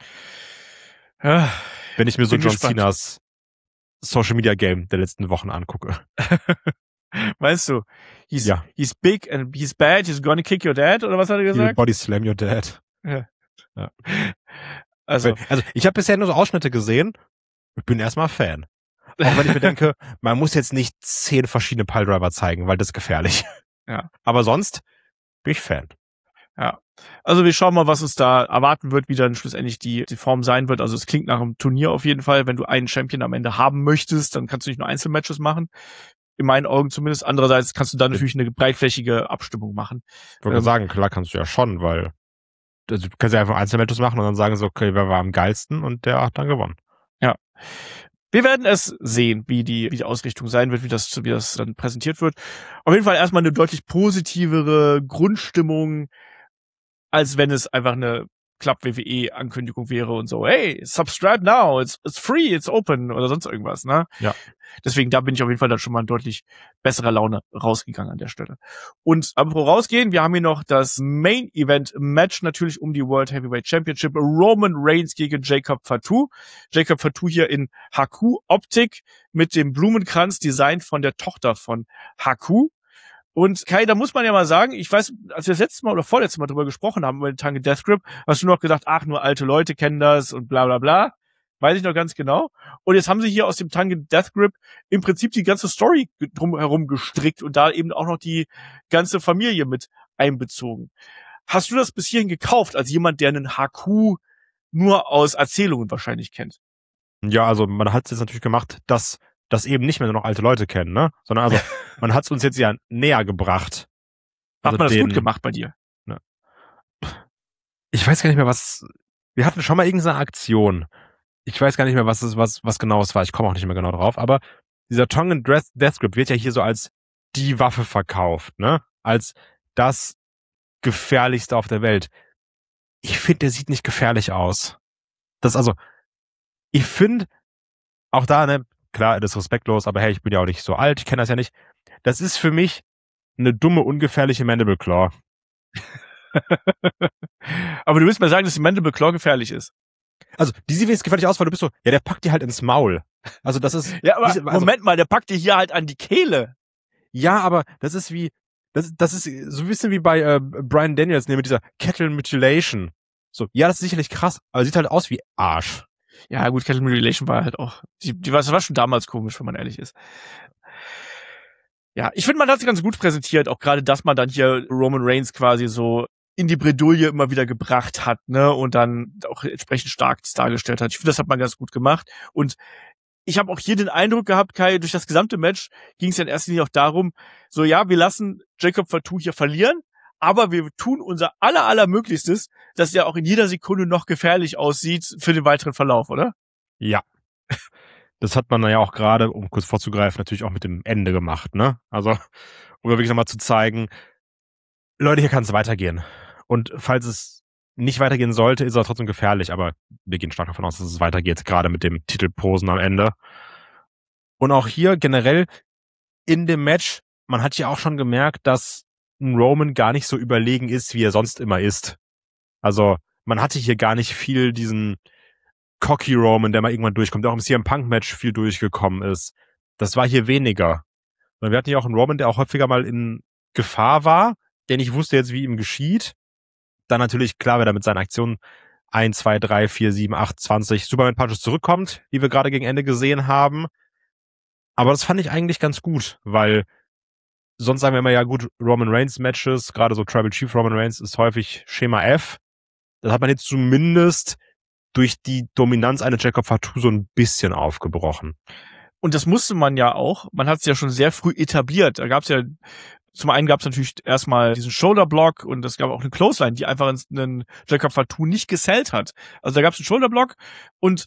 Ja, wenn ich mir so John gespannt. Cenas Social Media Game der letzten Wochen angucke. Weißt du, he's, ja. he's big and he's bad, he's gonna kick your dad, oder was hat er gesagt? He'll body slam your dad. Ja. Ja. Also, also ich habe bisher nur so Ausschnitte gesehen. Ich bin erstmal Fan. Auch wenn ich mir denke, man muss jetzt nicht zehn verschiedene Piledriver zeigen, weil das ist gefährlich. Ja. Aber sonst bin ich Fan. Ja. Also wir schauen mal, was uns da erwarten wird, wie dann schlussendlich die, die Form sein wird. Also es klingt nach einem Turnier auf jeden Fall. Wenn du einen Champion am Ende haben möchtest, dann kannst du nicht nur Einzelmatches machen. In meinen Augen zumindest. Andererseits kannst du dann natürlich eine breitflächige Abstimmung machen. Ich würde ähm, sagen, klar kannst du ja schon, weil also, du kannst ja einfach Einzelmatches machen und dann sagen so, okay, wer war am geilsten und der hat dann gewonnen. Ja. Wir werden es sehen, wie die, wie die Ausrichtung sein wird, wie das, wie das dann präsentiert wird. Auf jeden Fall erstmal eine deutlich positivere Grundstimmung, als wenn es einfach eine Club W W E Ankündigung wäre und so, hey, subscribe now, it's, it's free, it's open oder sonst irgendwas, ne? Ja. Deswegen, da bin ich auf jeden Fall dann schon mal in deutlich besserer Laune rausgegangen an der Stelle. Und apropos rausgehen, wir haben hier noch das Main Event Match natürlich um die World Heavyweight Championship. Roman Reigns gegen Jacob Fatu. Jacob Fatu hier in Haku Optik mit dem Blumenkranz, designt von der Tochter von Haku. Und Kai, da muss man ja mal sagen, ich weiß, als wir das letzte Mal oder vorletztes Mal drüber gesprochen haben, über den Tange Death Grip, hast du noch gesagt, ach, nur alte Leute kennen das und bla bla bla. weiß ich noch ganz genau. Und jetzt haben sie hier aus dem Tongan Death Grip im Prinzip die ganze Story drumherum gestrickt und da eben auch noch die ganze Familie mit einbezogen. Hast du das bis hierhin gekauft, als jemand, der einen H Q nur aus Erzählungen wahrscheinlich kennt? Ja, also man hat es jetzt natürlich gemacht, dass das eben nicht mehr nur noch alte Leute kennen, ne? Sondern also man hat es uns jetzt ja näher gebracht. Hat Also man das den, gut gemacht bei dir? Ne? Ich weiß gar nicht mehr, was. Wir hatten schon mal irgendeine Aktion. Ich weiß gar nicht mehr, was es, was, was genau es war. Ich komme auch nicht mehr genau drauf. Aber dieser Tongan Death Grip wird ja hier so als die Waffe verkauft, ne? Als das gefährlichste auf der Welt. Ich finde, der sieht nicht gefährlich aus. Das also, ich finde, auch da, ne, klar, das ist respektlos, aber hey, ich bin ja auch nicht so alt, ich kenne das ja nicht. Das ist für mich eine dumme, ungefährliche Mandible Claw. Aber du willst mir sagen, dass die Mandible Claw gefährlich ist? Also, die sieht wenigstens gefährlich aus, weil du bist so, ja, der packt die halt ins Maul. Also, das ist... Ja, aber diese, also, Moment mal, der packt die hier halt an die Kehle. Ja, aber das ist wie, das, das ist so ein bisschen wie bei äh, Bryan Danielson, mit dieser Cattle Mutilation. So, ja, das ist sicherlich krass, aber sieht halt aus wie Arsch. Ja, gut, Cattle Mutilation war halt auch, die, die war, das war schon damals komisch, wenn man ehrlich ist. Ja, ich finde, man hat es ganz gut präsentiert, auch gerade, dass man dann hier Roman Reigns quasi so in die Bredouille immer wieder gebracht hat, ne, und dann auch entsprechend stark dargestellt hat. Ich finde, das hat man ganz gut gemacht. Und ich habe auch hier den Eindruck gehabt, Kai, durch das gesamte Match ging es ja in erster Linie auch darum, so ja, wir lassen Jacob Fatu hier verlieren, aber wir tun unser aller, aller Möglichstes, dass er auch in jeder Sekunde noch gefährlich aussieht für den weiteren Verlauf, oder? Ja. Das hat man ja auch gerade, um kurz vorzugreifen, natürlich auch mit dem Ende gemacht, ne? Also, um wirklich nochmal zu zeigen, Leute, hier kann es weitergehen. Und falls es nicht weitergehen sollte, ist er trotzdem gefährlich, aber wir gehen stark davon aus, dass es weitergeht, gerade mit dem Titelposen am Ende. Und auch hier generell in dem Match, man hat ja auch schon gemerkt, dass ein Roman gar nicht so überlegen ist, wie er sonst immer ist. Also, man hatte hier gar nicht viel diesen cocky Roman, der mal irgendwann durchkommt, der auch im C M Punk-Match viel durchgekommen ist. Das war hier weniger. Und wir hatten ja auch einen Roman, der auch häufiger mal in Gefahr war, der nicht wusste jetzt, wie ihm geschieht. Dann natürlich, klar, wenn er mit seinen Aktionen eins, zwei, drei, vier, sieben, acht, zwanzig Superman-Punches zurückkommt, die wir gerade gegen Ende gesehen haben. Aber das fand ich eigentlich ganz gut, weil sonst sagen wir immer, ja gut, Roman Reigns-Matches, gerade so Tribal Chief Roman Reigns, ist häufig Schema F. Das hat man jetzt zumindest durch die Dominanz einer Jacob Fatu so ein bisschen aufgebrochen. Und das musste man ja auch. Man hat es ja schon sehr früh etabliert. Da gab es ja, zum einen gab es natürlich erstmal diesen Shoulderblock und es gab auch eine Clothesline, die einfach einen Jacob Fatu nicht gesellt hat. Also da gab es einen Shoulderblock und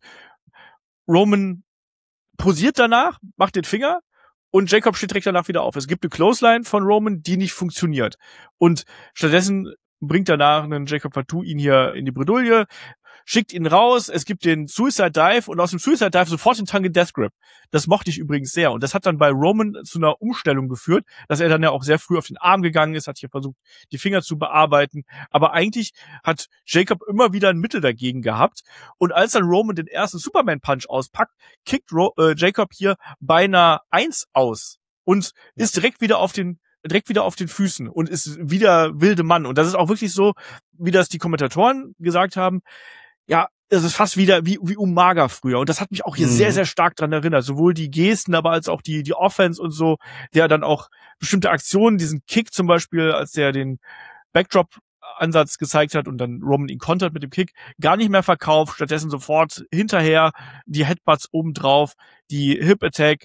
Roman posiert danach, macht den Finger und Jacob steht direkt danach wieder auf. Es gibt eine Clothesline von Roman, die nicht funktioniert. Und stattdessen bringt danach einen Jacob Fatu ihn hier in die Bredouille, schickt ihn raus, es gibt den Suicide Dive und aus dem Suicide Dive sofort den Tongan Death Grip. Das mochte ich übrigens sehr. Und das hat dann bei Roman zu einer Umstellung geführt, dass er dann ja auch sehr früh auf den Arm gegangen ist, hat hier versucht, die Finger zu bearbeiten. Aber eigentlich hat Jacob immer wieder ein Mittel dagegen gehabt. Und als dann Roman den ersten Superman-Punch auspackt, kickt Ro- äh, Jacob hier beinahe eins aus und ist direkt wieder auf den direkt wieder auf den Füßen und ist wieder wilde Mann. Und das ist auch wirklich so, wie das die Kommentatoren gesagt haben, ja, es ist fast wieder wie, wie Umaga früher. Und das hat mich auch hier mhm. sehr, sehr stark dran erinnert. Sowohl die Gesten, aber als auch die, die Offense und so, der dann auch bestimmte Aktionen, diesen Kick zum Beispiel, als der den Backdrop-Ansatz gezeigt hat und dann Roman ihn kontert mit dem Kick, gar nicht mehr verkauft, stattdessen sofort hinterher die Headbutts obendrauf, die Hip-Attack.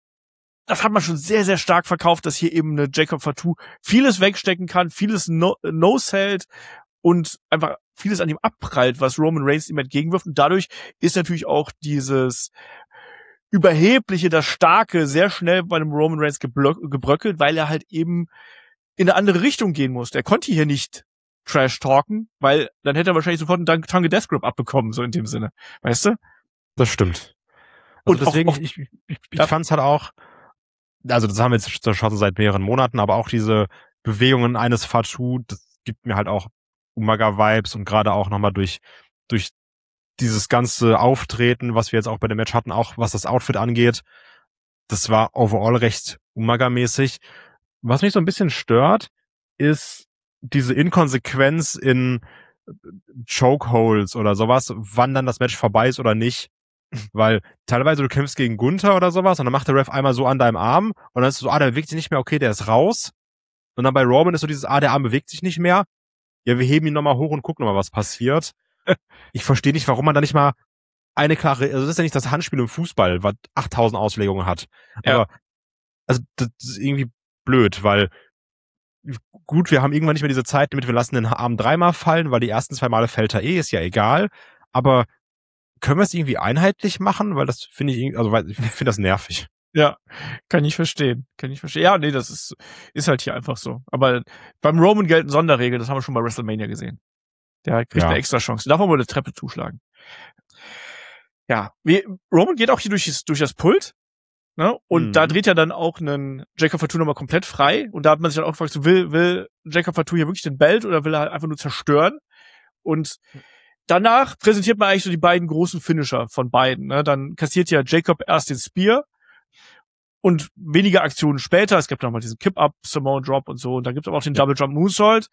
Das hat man schon sehr, sehr stark verkauft, dass hier eben eine Jacob Fatu vieles wegstecken kann, vieles no-sellt und einfach vieles an ihm abprallt, was Roman Reigns ihm entgegenwirft. Und dadurch ist natürlich auch dieses Überhebliche, das Starke sehr schnell bei dem Roman Reigns geblo- gebröckelt, weil er halt eben in eine andere Richtung gehen musste. Er konnte hier nicht Trash talken, weil dann hätte er wahrscheinlich sofort einen Tongan Death Grip abbekommen, so in dem Sinne. Weißt du? Das stimmt. Also und deswegen, auch, auch, ich, ich, ich ja. fand es halt auch, also das haben wir jetzt schon seit mehreren Monaten, aber auch diese Bewegungen eines Fatu, das gibt mir halt auch Umaga-Vibes und gerade auch nochmal durch durch dieses ganze Auftreten, was wir jetzt auch bei dem Match hatten, auch was das Outfit angeht, das war overall recht Umaga-mäßig. Was mich so ein bisschen stört, ist diese Inkonsequenz in Chokeholds oder sowas, wann dann das Match vorbei ist oder nicht. Weil teilweise du kämpfst gegen Gunther oder sowas und dann macht der Ref einmal so an deinem Arm und dann ist es so, ah, der bewegt sich nicht mehr, okay, der ist raus. Und dann bei Roman ist so dieses, ah, der Arm bewegt sich nicht mehr. Ja, wir heben ihn nochmal hoch und gucken nochmal, was passiert. Ich verstehe nicht, warum man da nicht mal eine klare, also das ist ja nicht das Handspiel im Fußball, was achttausend Auslegungen hat. Ja. Aber, also das ist irgendwie blöd, weil gut, wir haben irgendwann nicht mehr diese Zeit, damit wir lassen den Arm dreimal fallen, weil die ersten zwei Male fällt er eh, ist ja egal. Aber können wir es irgendwie einheitlich machen? Weil das finde ich, irgendwie- also weil ich finde das nervig. Ja, kann ich verstehen. Kann ich verstehen. Ja, nee, das ist, ist halt hier einfach so. Aber beim Roman gelten Sonderregeln, das haben wir schon bei WrestleMania gesehen. Der kriegt Ja. eine extra Chance. Darf man mal eine Treppe zuschlagen. Ja, wie, Roman geht auch hier durch das, durch das Pult. Ne? Und Mhm. da dreht er dann auch einen Jacob Fatu nochmal komplett frei. Und da hat man sich dann auch gefragt, so, will, will Jacob Fatu hier wirklich den Belt oder will er halt einfach nur zerstören? Und danach präsentiert man eigentlich so die beiden großen Finisher von beiden. Ne? Dann kassiert ja Jacob erst den Spear und wenige Aktionen später, es gibt nochmal diesen Kip-Up, Samoan Drop und so, und dann gibt es aber auch den Double Jump Moonsault.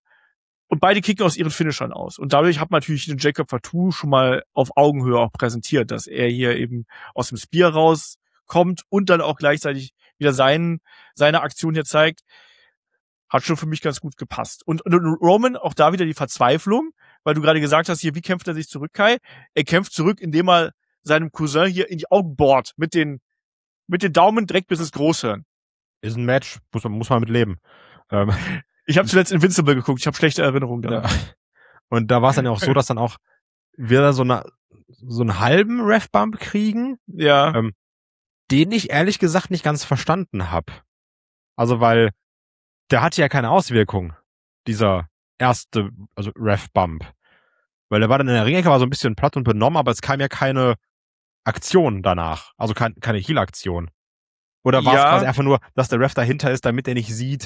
Und beide kicken aus ihren Finishern aus. Und dadurch hat man natürlich den Jacob Fatu schon mal auf Augenhöhe auch präsentiert, dass er hier eben aus dem Spear rauskommt und dann auch gleichzeitig wieder seinen, seine Aktion hier zeigt. Hat schon für mich ganz gut gepasst. Und, und Roman, auch da wieder die Verzweiflung, weil du gerade gesagt hast, hier, wie kämpft er sich zurück, Kai? Er kämpft zurück, indem er seinem Cousin hier in die Augen bohrt, mit den, mit den Daumen direkt bis ins Großhirn. Ist ein Match, muss man, muss man mit leben. Ähm, Ich habe zuletzt Invincible geguckt, ich habe schlechte Erinnerungen daran. ja. Und da war es dann ja auch so, dass dann auch wir so eine, so einen halben Ref-Bump kriegen, Ja. ähm, den ich ehrlich gesagt nicht ganz verstanden habe. Also weil der hatte ja keine Auswirkung, dieser erste, also Ref-Bump. Weil der war dann in der Ringecke, war so ein bisschen platt und benommen, aber es kam ja keine Aktion danach. Also kein, keine Heal-Aktion. Oder war es Ja. quasi einfach nur, dass der Ref dahinter ist, damit er nicht sieht,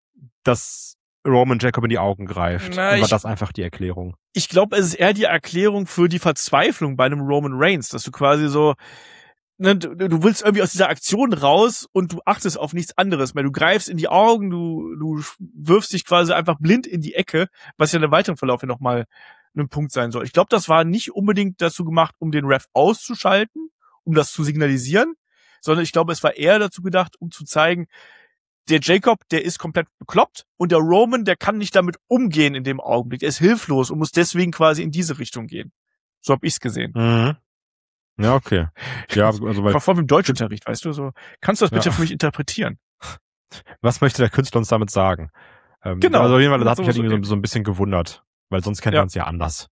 dass Roman Jacob in die Augen greift? Na, Und war ich- das einfach die Erklärung? Ich glaube, es ist eher die Erklärung für die Verzweiflung bei einem Roman Reigns, dass du quasi so, ne, du, du willst irgendwie aus dieser Aktion raus und du achtest auf nichts anderes mehr. Du greifst in die Augen, du, du wirfst dich quasi einfach blind in die Ecke, was ja in der weiteren Verlauf ja nochmal ein Punkt sein soll. Ich glaube, das war nicht unbedingt dazu gemacht, um den Ref auszuschalten, um das zu signalisieren, sondern ich glaube, es war eher dazu gedacht, um zu zeigen, der Jacob, der ist komplett bekloppt und der Roman, der kann nicht damit umgehen in dem Augenblick. Er ist hilflos und muss deswegen quasi in diese Richtung gehen. So hab ich's gesehen. Mhm. Ja, okay. Ja, also weil, War vor wie im Deutschunterricht, weißt du, so. Kannst du das bitte Ja. für mich interpretieren? was möchte der Künstler uns damit sagen? Ähm, Genau. Also auf jeden Fall, das hat So mich halt muss es irgendwie so, so ein bisschen gewundert. Weil sonst kennt Ja. man es ja anders.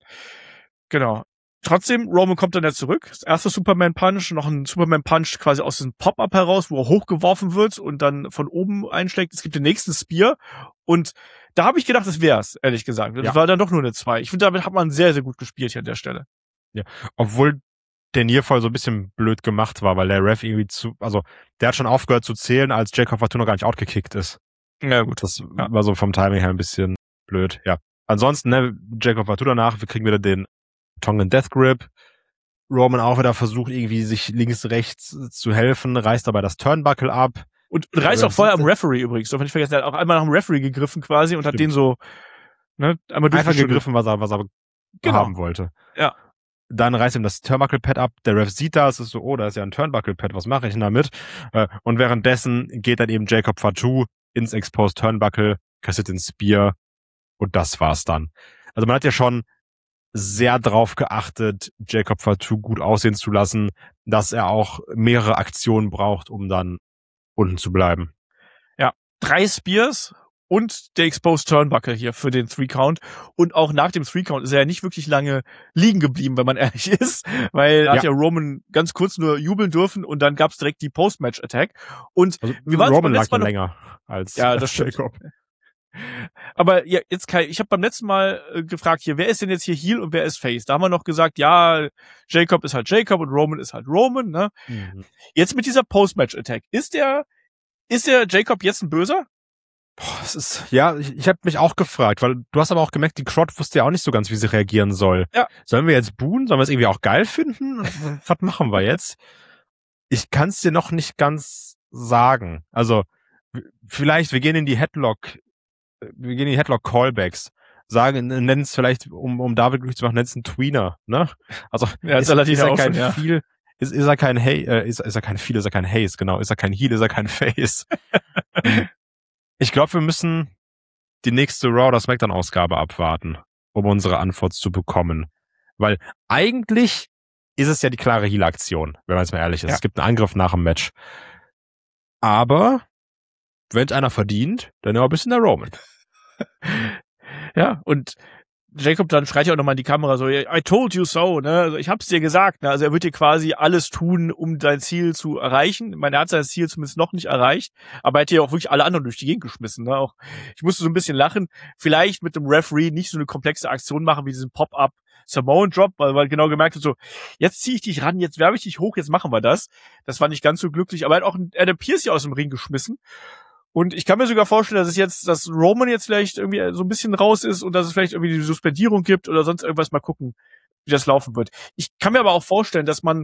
Genau. Trotzdem, Roman kommt dann ja zurück. Das erste Superman-Punch, noch ein Superman-Punch quasi aus diesem Pop-Up heraus, wo er hochgeworfen wird und dann von oben einschlägt. Es gibt den nächsten Spear. Und da habe ich gedacht, das wär's, ehrlich gesagt. Das Ja. war dann doch nur eine zwei. Ich finde, damit hat man sehr, sehr gut gespielt hier an der Stelle. Obwohl der Nearfall so ein bisschen blöd gemacht war, weil der Ref irgendwie zu, also der hat schon aufgehört zu zählen, als Jacob Fatu noch gar nicht outgekickt ist. Ja, gut. Das Ja. war so vom Timing her ein bisschen blöd, ja. Ansonsten, ne, Jacob Fatu danach, wir kriegen wieder den Tongan Death Grip. Roman auch wieder versucht, irgendwie sich links, rechts zu helfen, reißt dabei das Turnbuckle ab. Und, und reißt Aber auch vorher das- am Referee übrigens. Darf man nicht vergessen, er hat auch einmal nach dem Referee gegriffen quasi und hat Stimmt. den so, ne, einmal Einfach durchgeschüttelt. gegriffen, was er, was er Genau. haben wollte. Ja. Dann reißt ihm das Turnbuckle-Pad ab. Der Ref sieht das, ist so, oh, da ist ja ein Turnbuckle-Pad, was mache ich denn damit? Äh, Und währenddessen geht dann eben Jacob Fatu ins Exposed Turnbuckle, kassiert den Spear und das war's dann. Also man hat ja schon sehr drauf geachtet, Jacob Fatu gut aussehen zu lassen, dass er auch mehrere Aktionen braucht, um dann unten zu bleiben. Drei Spears und der Exposed Turnbuckle hier für den Three-Count. Und auch nach dem Three-Count ist er ja nicht wirklich lange liegen geblieben, wenn man ehrlich ist, weil da hat ja Roman ganz kurz nur jubeln dürfen und dann gab's direkt die Post-Match-Attack. Und Also wir waren Roman beim lag letzten ja Mal noch- länger als Ja, als das stimmt. Jacob. Aber ja, jetzt Kai, ich habe beim letzten Mal äh, gefragt hier, wer ist denn jetzt hier Heel und wer ist Face? Da haben wir noch gesagt, ja, Jacob ist halt Jacob und Roman ist halt Roman, ne? Mhm. Jetzt mit dieser Post-Match-Attack, ist der, ist der Jacob jetzt ein Böser? Boah, es ist, ja, ich, ich habe mich auch gefragt, weil du hast aber auch gemerkt, die Crowd wusste ja auch nicht so ganz, wie sie reagieren soll. Ja. Sollen wir jetzt buhen? Sollen wir es irgendwie auch geil finden? Was machen wir jetzt? Ich kann es dir noch nicht ganz sagen. Also w- vielleicht, wir gehen in die Headlock, wir gehen in die Headlock Callbacks. sagen, nennen es vielleicht, um, um David glücklich zu machen, nennen es einen Tweener, ne? Also, Ja, ist, ist, ist er auch kein schon, ja. viel, ist, ist er kein Hey, äh, ist, ist er kein viel, ist er kein Haze, genau, ist er kein Heel, ist er kein Face. Ich glaube, wir müssen die nächste Raw oder SmackDown-Ausgabe abwarten, um unsere Antwort zu bekommen. Weil eigentlich ist es ja die klare Heel-Aktion, wenn man jetzt mal ehrlich ist. Ja. Es gibt einen Angriff nach dem Match. Aber wenn es einer verdient, dann ja ein bisschen der Roman. Ja, und Jacob dann schreit ja auch nochmal in die Kamera so, I told you so, ne? Also ich hab's dir gesagt, ne? Also er wird dir quasi alles tun, um dein Ziel zu erreichen. Ich meine, er hat sein Ziel zumindest noch nicht erreicht, aber er hat ja auch wirklich alle anderen durch die Gegend geschmissen, ne? Auch, ich musste so ein bisschen lachen. Vielleicht mit dem Referee nicht so eine komplexe Aktion machen wie diesen Pop-Up Samoan Drop, weil man genau gemerkt hat, so, jetzt ziehe ich dich ran, jetzt werbe ich dich hoch, jetzt machen wir das. Das war nicht ganz so glücklich, aber er hat auch Adam Pearce hier aus dem Ring geschmissen. Und ich kann mir sogar vorstellen, dass es jetzt, dass Roman jetzt vielleicht irgendwie so ein bisschen raus ist und dass es vielleicht irgendwie die Suspendierung gibt oder sonst irgendwas. Mal gucken, wie das laufen wird. Ich kann mir aber auch vorstellen, dass man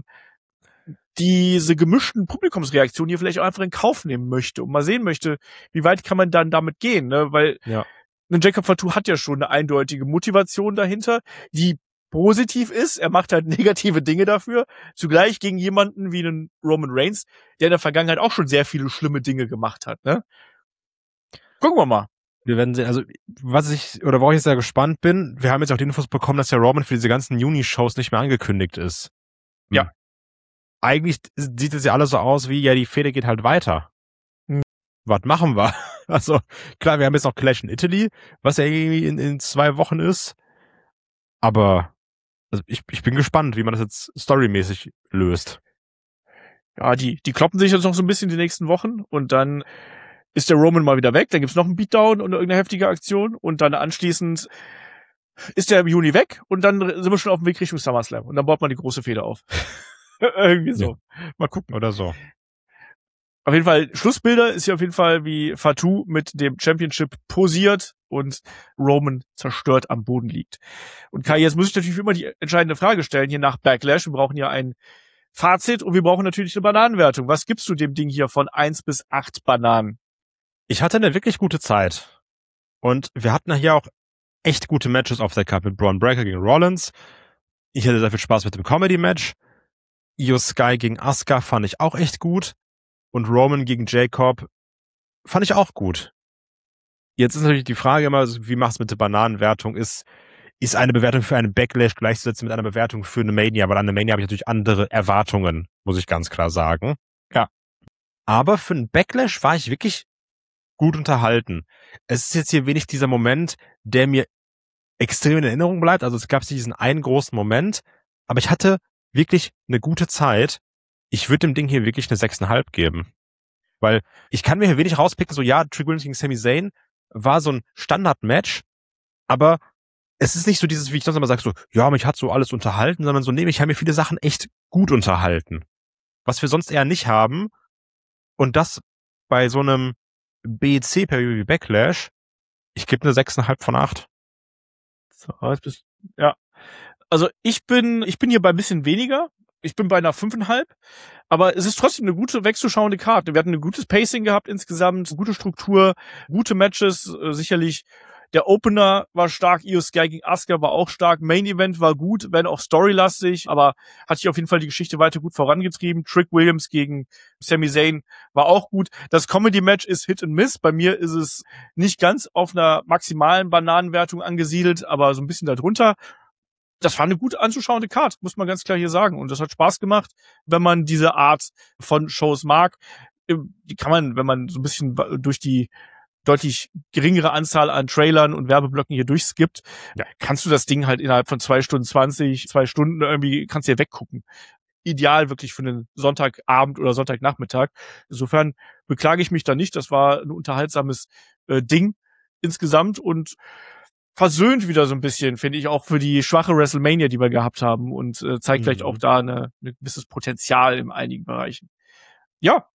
diese gemischten Publikumsreaktionen hier vielleicht auch einfach in Kauf nehmen möchte und mal sehen möchte, wie weit kann man dann damit gehen, ne? Weil Ja. ein Jacob Fatu hat ja schon eine eindeutige Motivation dahinter, die positiv ist. Er macht halt negative Dinge dafür. Zugleich gegen jemanden wie einen Roman Reigns, der in der Vergangenheit auch schon sehr viele schlimme Dinge gemacht hat, ne? Gucken wir mal. Wir werden sehen, also was ich, oder worauf ich sehr gespannt bin, wir haben jetzt auch die Infos bekommen, dass der Roman für diese ganzen Juni-Shows nicht mehr angekündigt ist. Ja. Hm. Eigentlich sieht es ja alles so aus wie, ja, die Fehde geht halt weiter. Hm. Was machen wir? Also, klar, wir haben jetzt noch Clash in Italy, was ja irgendwie in, in zwei Wochen ist. Aber also ich, ich bin gespannt, wie man das jetzt storymäßig löst. Ja, die, die kloppen sich jetzt noch so ein bisschen die nächsten Wochen und dann ist der Roman mal wieder weg, dann gibt's noch einen Beatdown und irgendeine heftige Aktion und dann anschließend ist der im Juni weg und dann sind wir schon auf dem Weg Richtung SummerSlam und dann baut man die große Fehde auf. Irgendwie so. Ja. Mal gucken. Oder so. Auf jeden Fall, Schlussbilder ist hier auf jeden Fall, wie Fatu mit dem Championship posiert und Roman zerstört am Boden liegt. Und Kai, jetzt muss ich natürlich immer die entscheidende Frage stellen, hier nach Backlash. Wir brauchen ja ein Fazit und wir brauchen natürlich eine Bananenwertung. Was gibst du dem Ding hier von eins bis acht Bananen? Ich hatte eine wirklich gute Zeit. Und wir hatten hier auch echt gute Matches auf der Cup mit Braun Breaker gegen Rollins. Ich hatte sehr viel Spaß mit dem Comedy-Match. Io Sky gegen Asuka fand ich auch echt gut. Und Roman gegen Jacob fand ich auch gut. Jetzt ist natürlich die Frage immer, wie machst du mit der Bananenwertung? Ist, ist eine Bewertung für einen Backlash gleichzusetzen mit einer Bewertung für eine Mania? Weil an eine Mania habe ich natürlich andere Erwartungen, muss ich ganz klar sagen. Ja. Aber für einen Backlash war ich wirklich gut unterhalten. Es ist jetzt hier wenig dieser Moment, der mir extrem in Erinnerung bleibt. Also es gab diesen einen großen Moment, aber ich hatte wirklich eine gute Zeit. Ich würde dem Ding hier wirklich eine sechs Komma fünf geben. Weil ich kann mir hier wenig rauspicken, so ja, Trick Williams gegen Sami Zayn war so ein Standard-Match, aber es ist nicht so dieses, wie ich sonst immer sage, so, ja, mich hat so alles unterhalten, sondern so, nee, mich haben mir viele Sachen echt gut unterhalten. Was wir sonst eher nicht haben. Und das bei so einem B C-Period wie Backlash, ich gebe eine sechs Komma fünf von acht. So, jetzt bist, ja. Also ich bin, ich bin hier bei ein bisschen weniger. Ich bin bei einer fünf Komma fünf. Aber es ist trotzdem eine gute, wegzuschauende Karte. Wir hatten ein gutes Pacing gehabt insgesamt, gute Struktur, gute Matches, äh, sicherlich. Der Opener war stark, Io Sky gegen Asuka war auch stark, Main Event war gut, wenn auch storylastig, aber hat sich auf jeden Fall die Geschichte weiter gut vorangetrieben. Trick Williams gegen Sami Zayn war auch gut. Das Comedy-Match ist Hit and Miss. Bei mir ist es nicht ganz auf einer maximalen Bananenwertung angesiedelt, aber so ein bisschen darunter. Das war eine gut anzuschauende Card, muss man ganz klar hier sagen. Und das hat Spaß gemacht, wenn man diese Art von Shows mag. Die kann man, wenn man so ein bisschen durch die deutlich geringere Anzahl an Trailern und Werbeblöcken hier durchskippt, ja, kannst du das Ding halt innerhalb von zwei Stunden zwanzig, zwei Stunden irgendwie, kannst du hier weggucken. Ideal wirklich für einen Sonntagabend oder Sonntagnachmittag. Insofern beklage ich mich da nicht. Das war ein unterhaltsames äh, Ding insgesamt und versöhnt wieder so ein bisschen, finde ich, auch für die schwache WrestleMania, die wir gehabt haben und äh, zeigt mhm. vielleicht auch da eine, ein gewisses Potenzial in einigen Bereichen. Ja,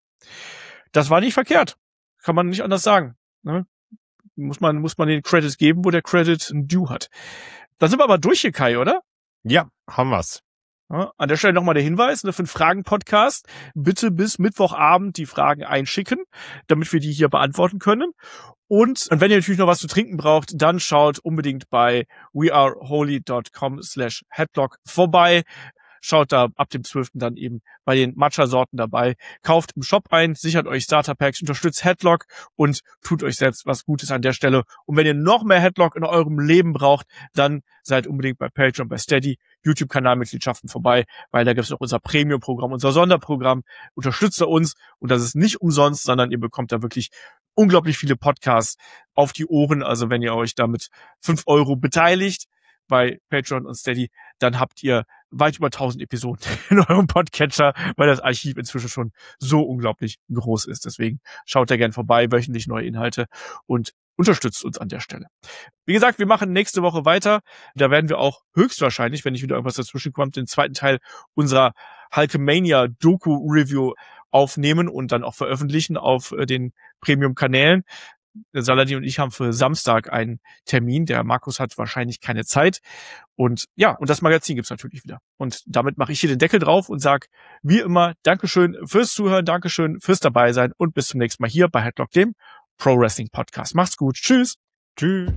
das war nicht verkehrt. Kann man nicht anders sagen. Ne? Muss man, muss man den Credit geben, wo der Credit ein Due hat. Dann sind wir aber durch hier, Kai, oder? Ja, haben wir's. Ja, an der Stelle nochmal der Hinweis, ne, für den Fragen-Podcast, bitte bis Mittwochabend die Fragen einschicken, damit wir die hier beantworten können. Und, und wenn ihr natürlich noch was zu trinken braucht, dann schaut unbedingt bei weareholy.com slash headlock vorbei. Schaut da ab dem zwölften dann eben bei den Matcha-Sorten dabei. Kauft im Shop ein, sichert euch Starter-Packs, unterstützt Headlock und tut euch selbst was Gutes an der Stelle. Und wenn ihr noch mehr Headlock in eurem Leben braucht, dann seid unbedingt bei Patreon, bei Steady, YouTube-Kanalmitgliedschaften vorbei, weil da gibt's noch unser Premium-Programm, unser Sonderprogramm. Unterstützt ihr uns und das ist nicht umsonst, sondern ihr bekommt da wirklich unglaublich viele Podcasts auf die Ohren. Also wenn ihr euch da mit fünf Euro beteiligt bei Patreon und Steady, dann habt ihr weit über tausend Episoden in eurem Podcatcher, weil das Archiv inzwischen schon so unglaublich groß ist. Deswegen schaut da gern vorbei, wöchentlich neue Inhalte und unterstützt uns an der Stelle. Wie gesagt, wir machen nächste Woche weiter. Da werden wir auch höchstwahrscheinlich, wenn nicht wieder irgendwas dazwischen kommt, den zweiten Teil unserer Hulkamania-Doku-Review aufnehmen und dann auch veröffentlichen auf den Premium-Kanälen. Saladin und ich haben für Samstag einen Termin. Der Markus hat wahrscheinlich keine Zeit. Und ja, und das Magazin gibt's natürlich wieder. Und damit mache ich hier den Deckel drauf und sage, wie immer, Dankeschön fürs Zuhören, Dankeschön fürs Dabeisein und bis zum nächsten Mal hier bei Headlock, dem Pro Wrestling Podcast. Macht's gut. Tschüss. Tschüss.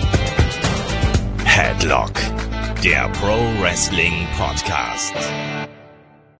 Headlock, der Pro Wrestling Podcast.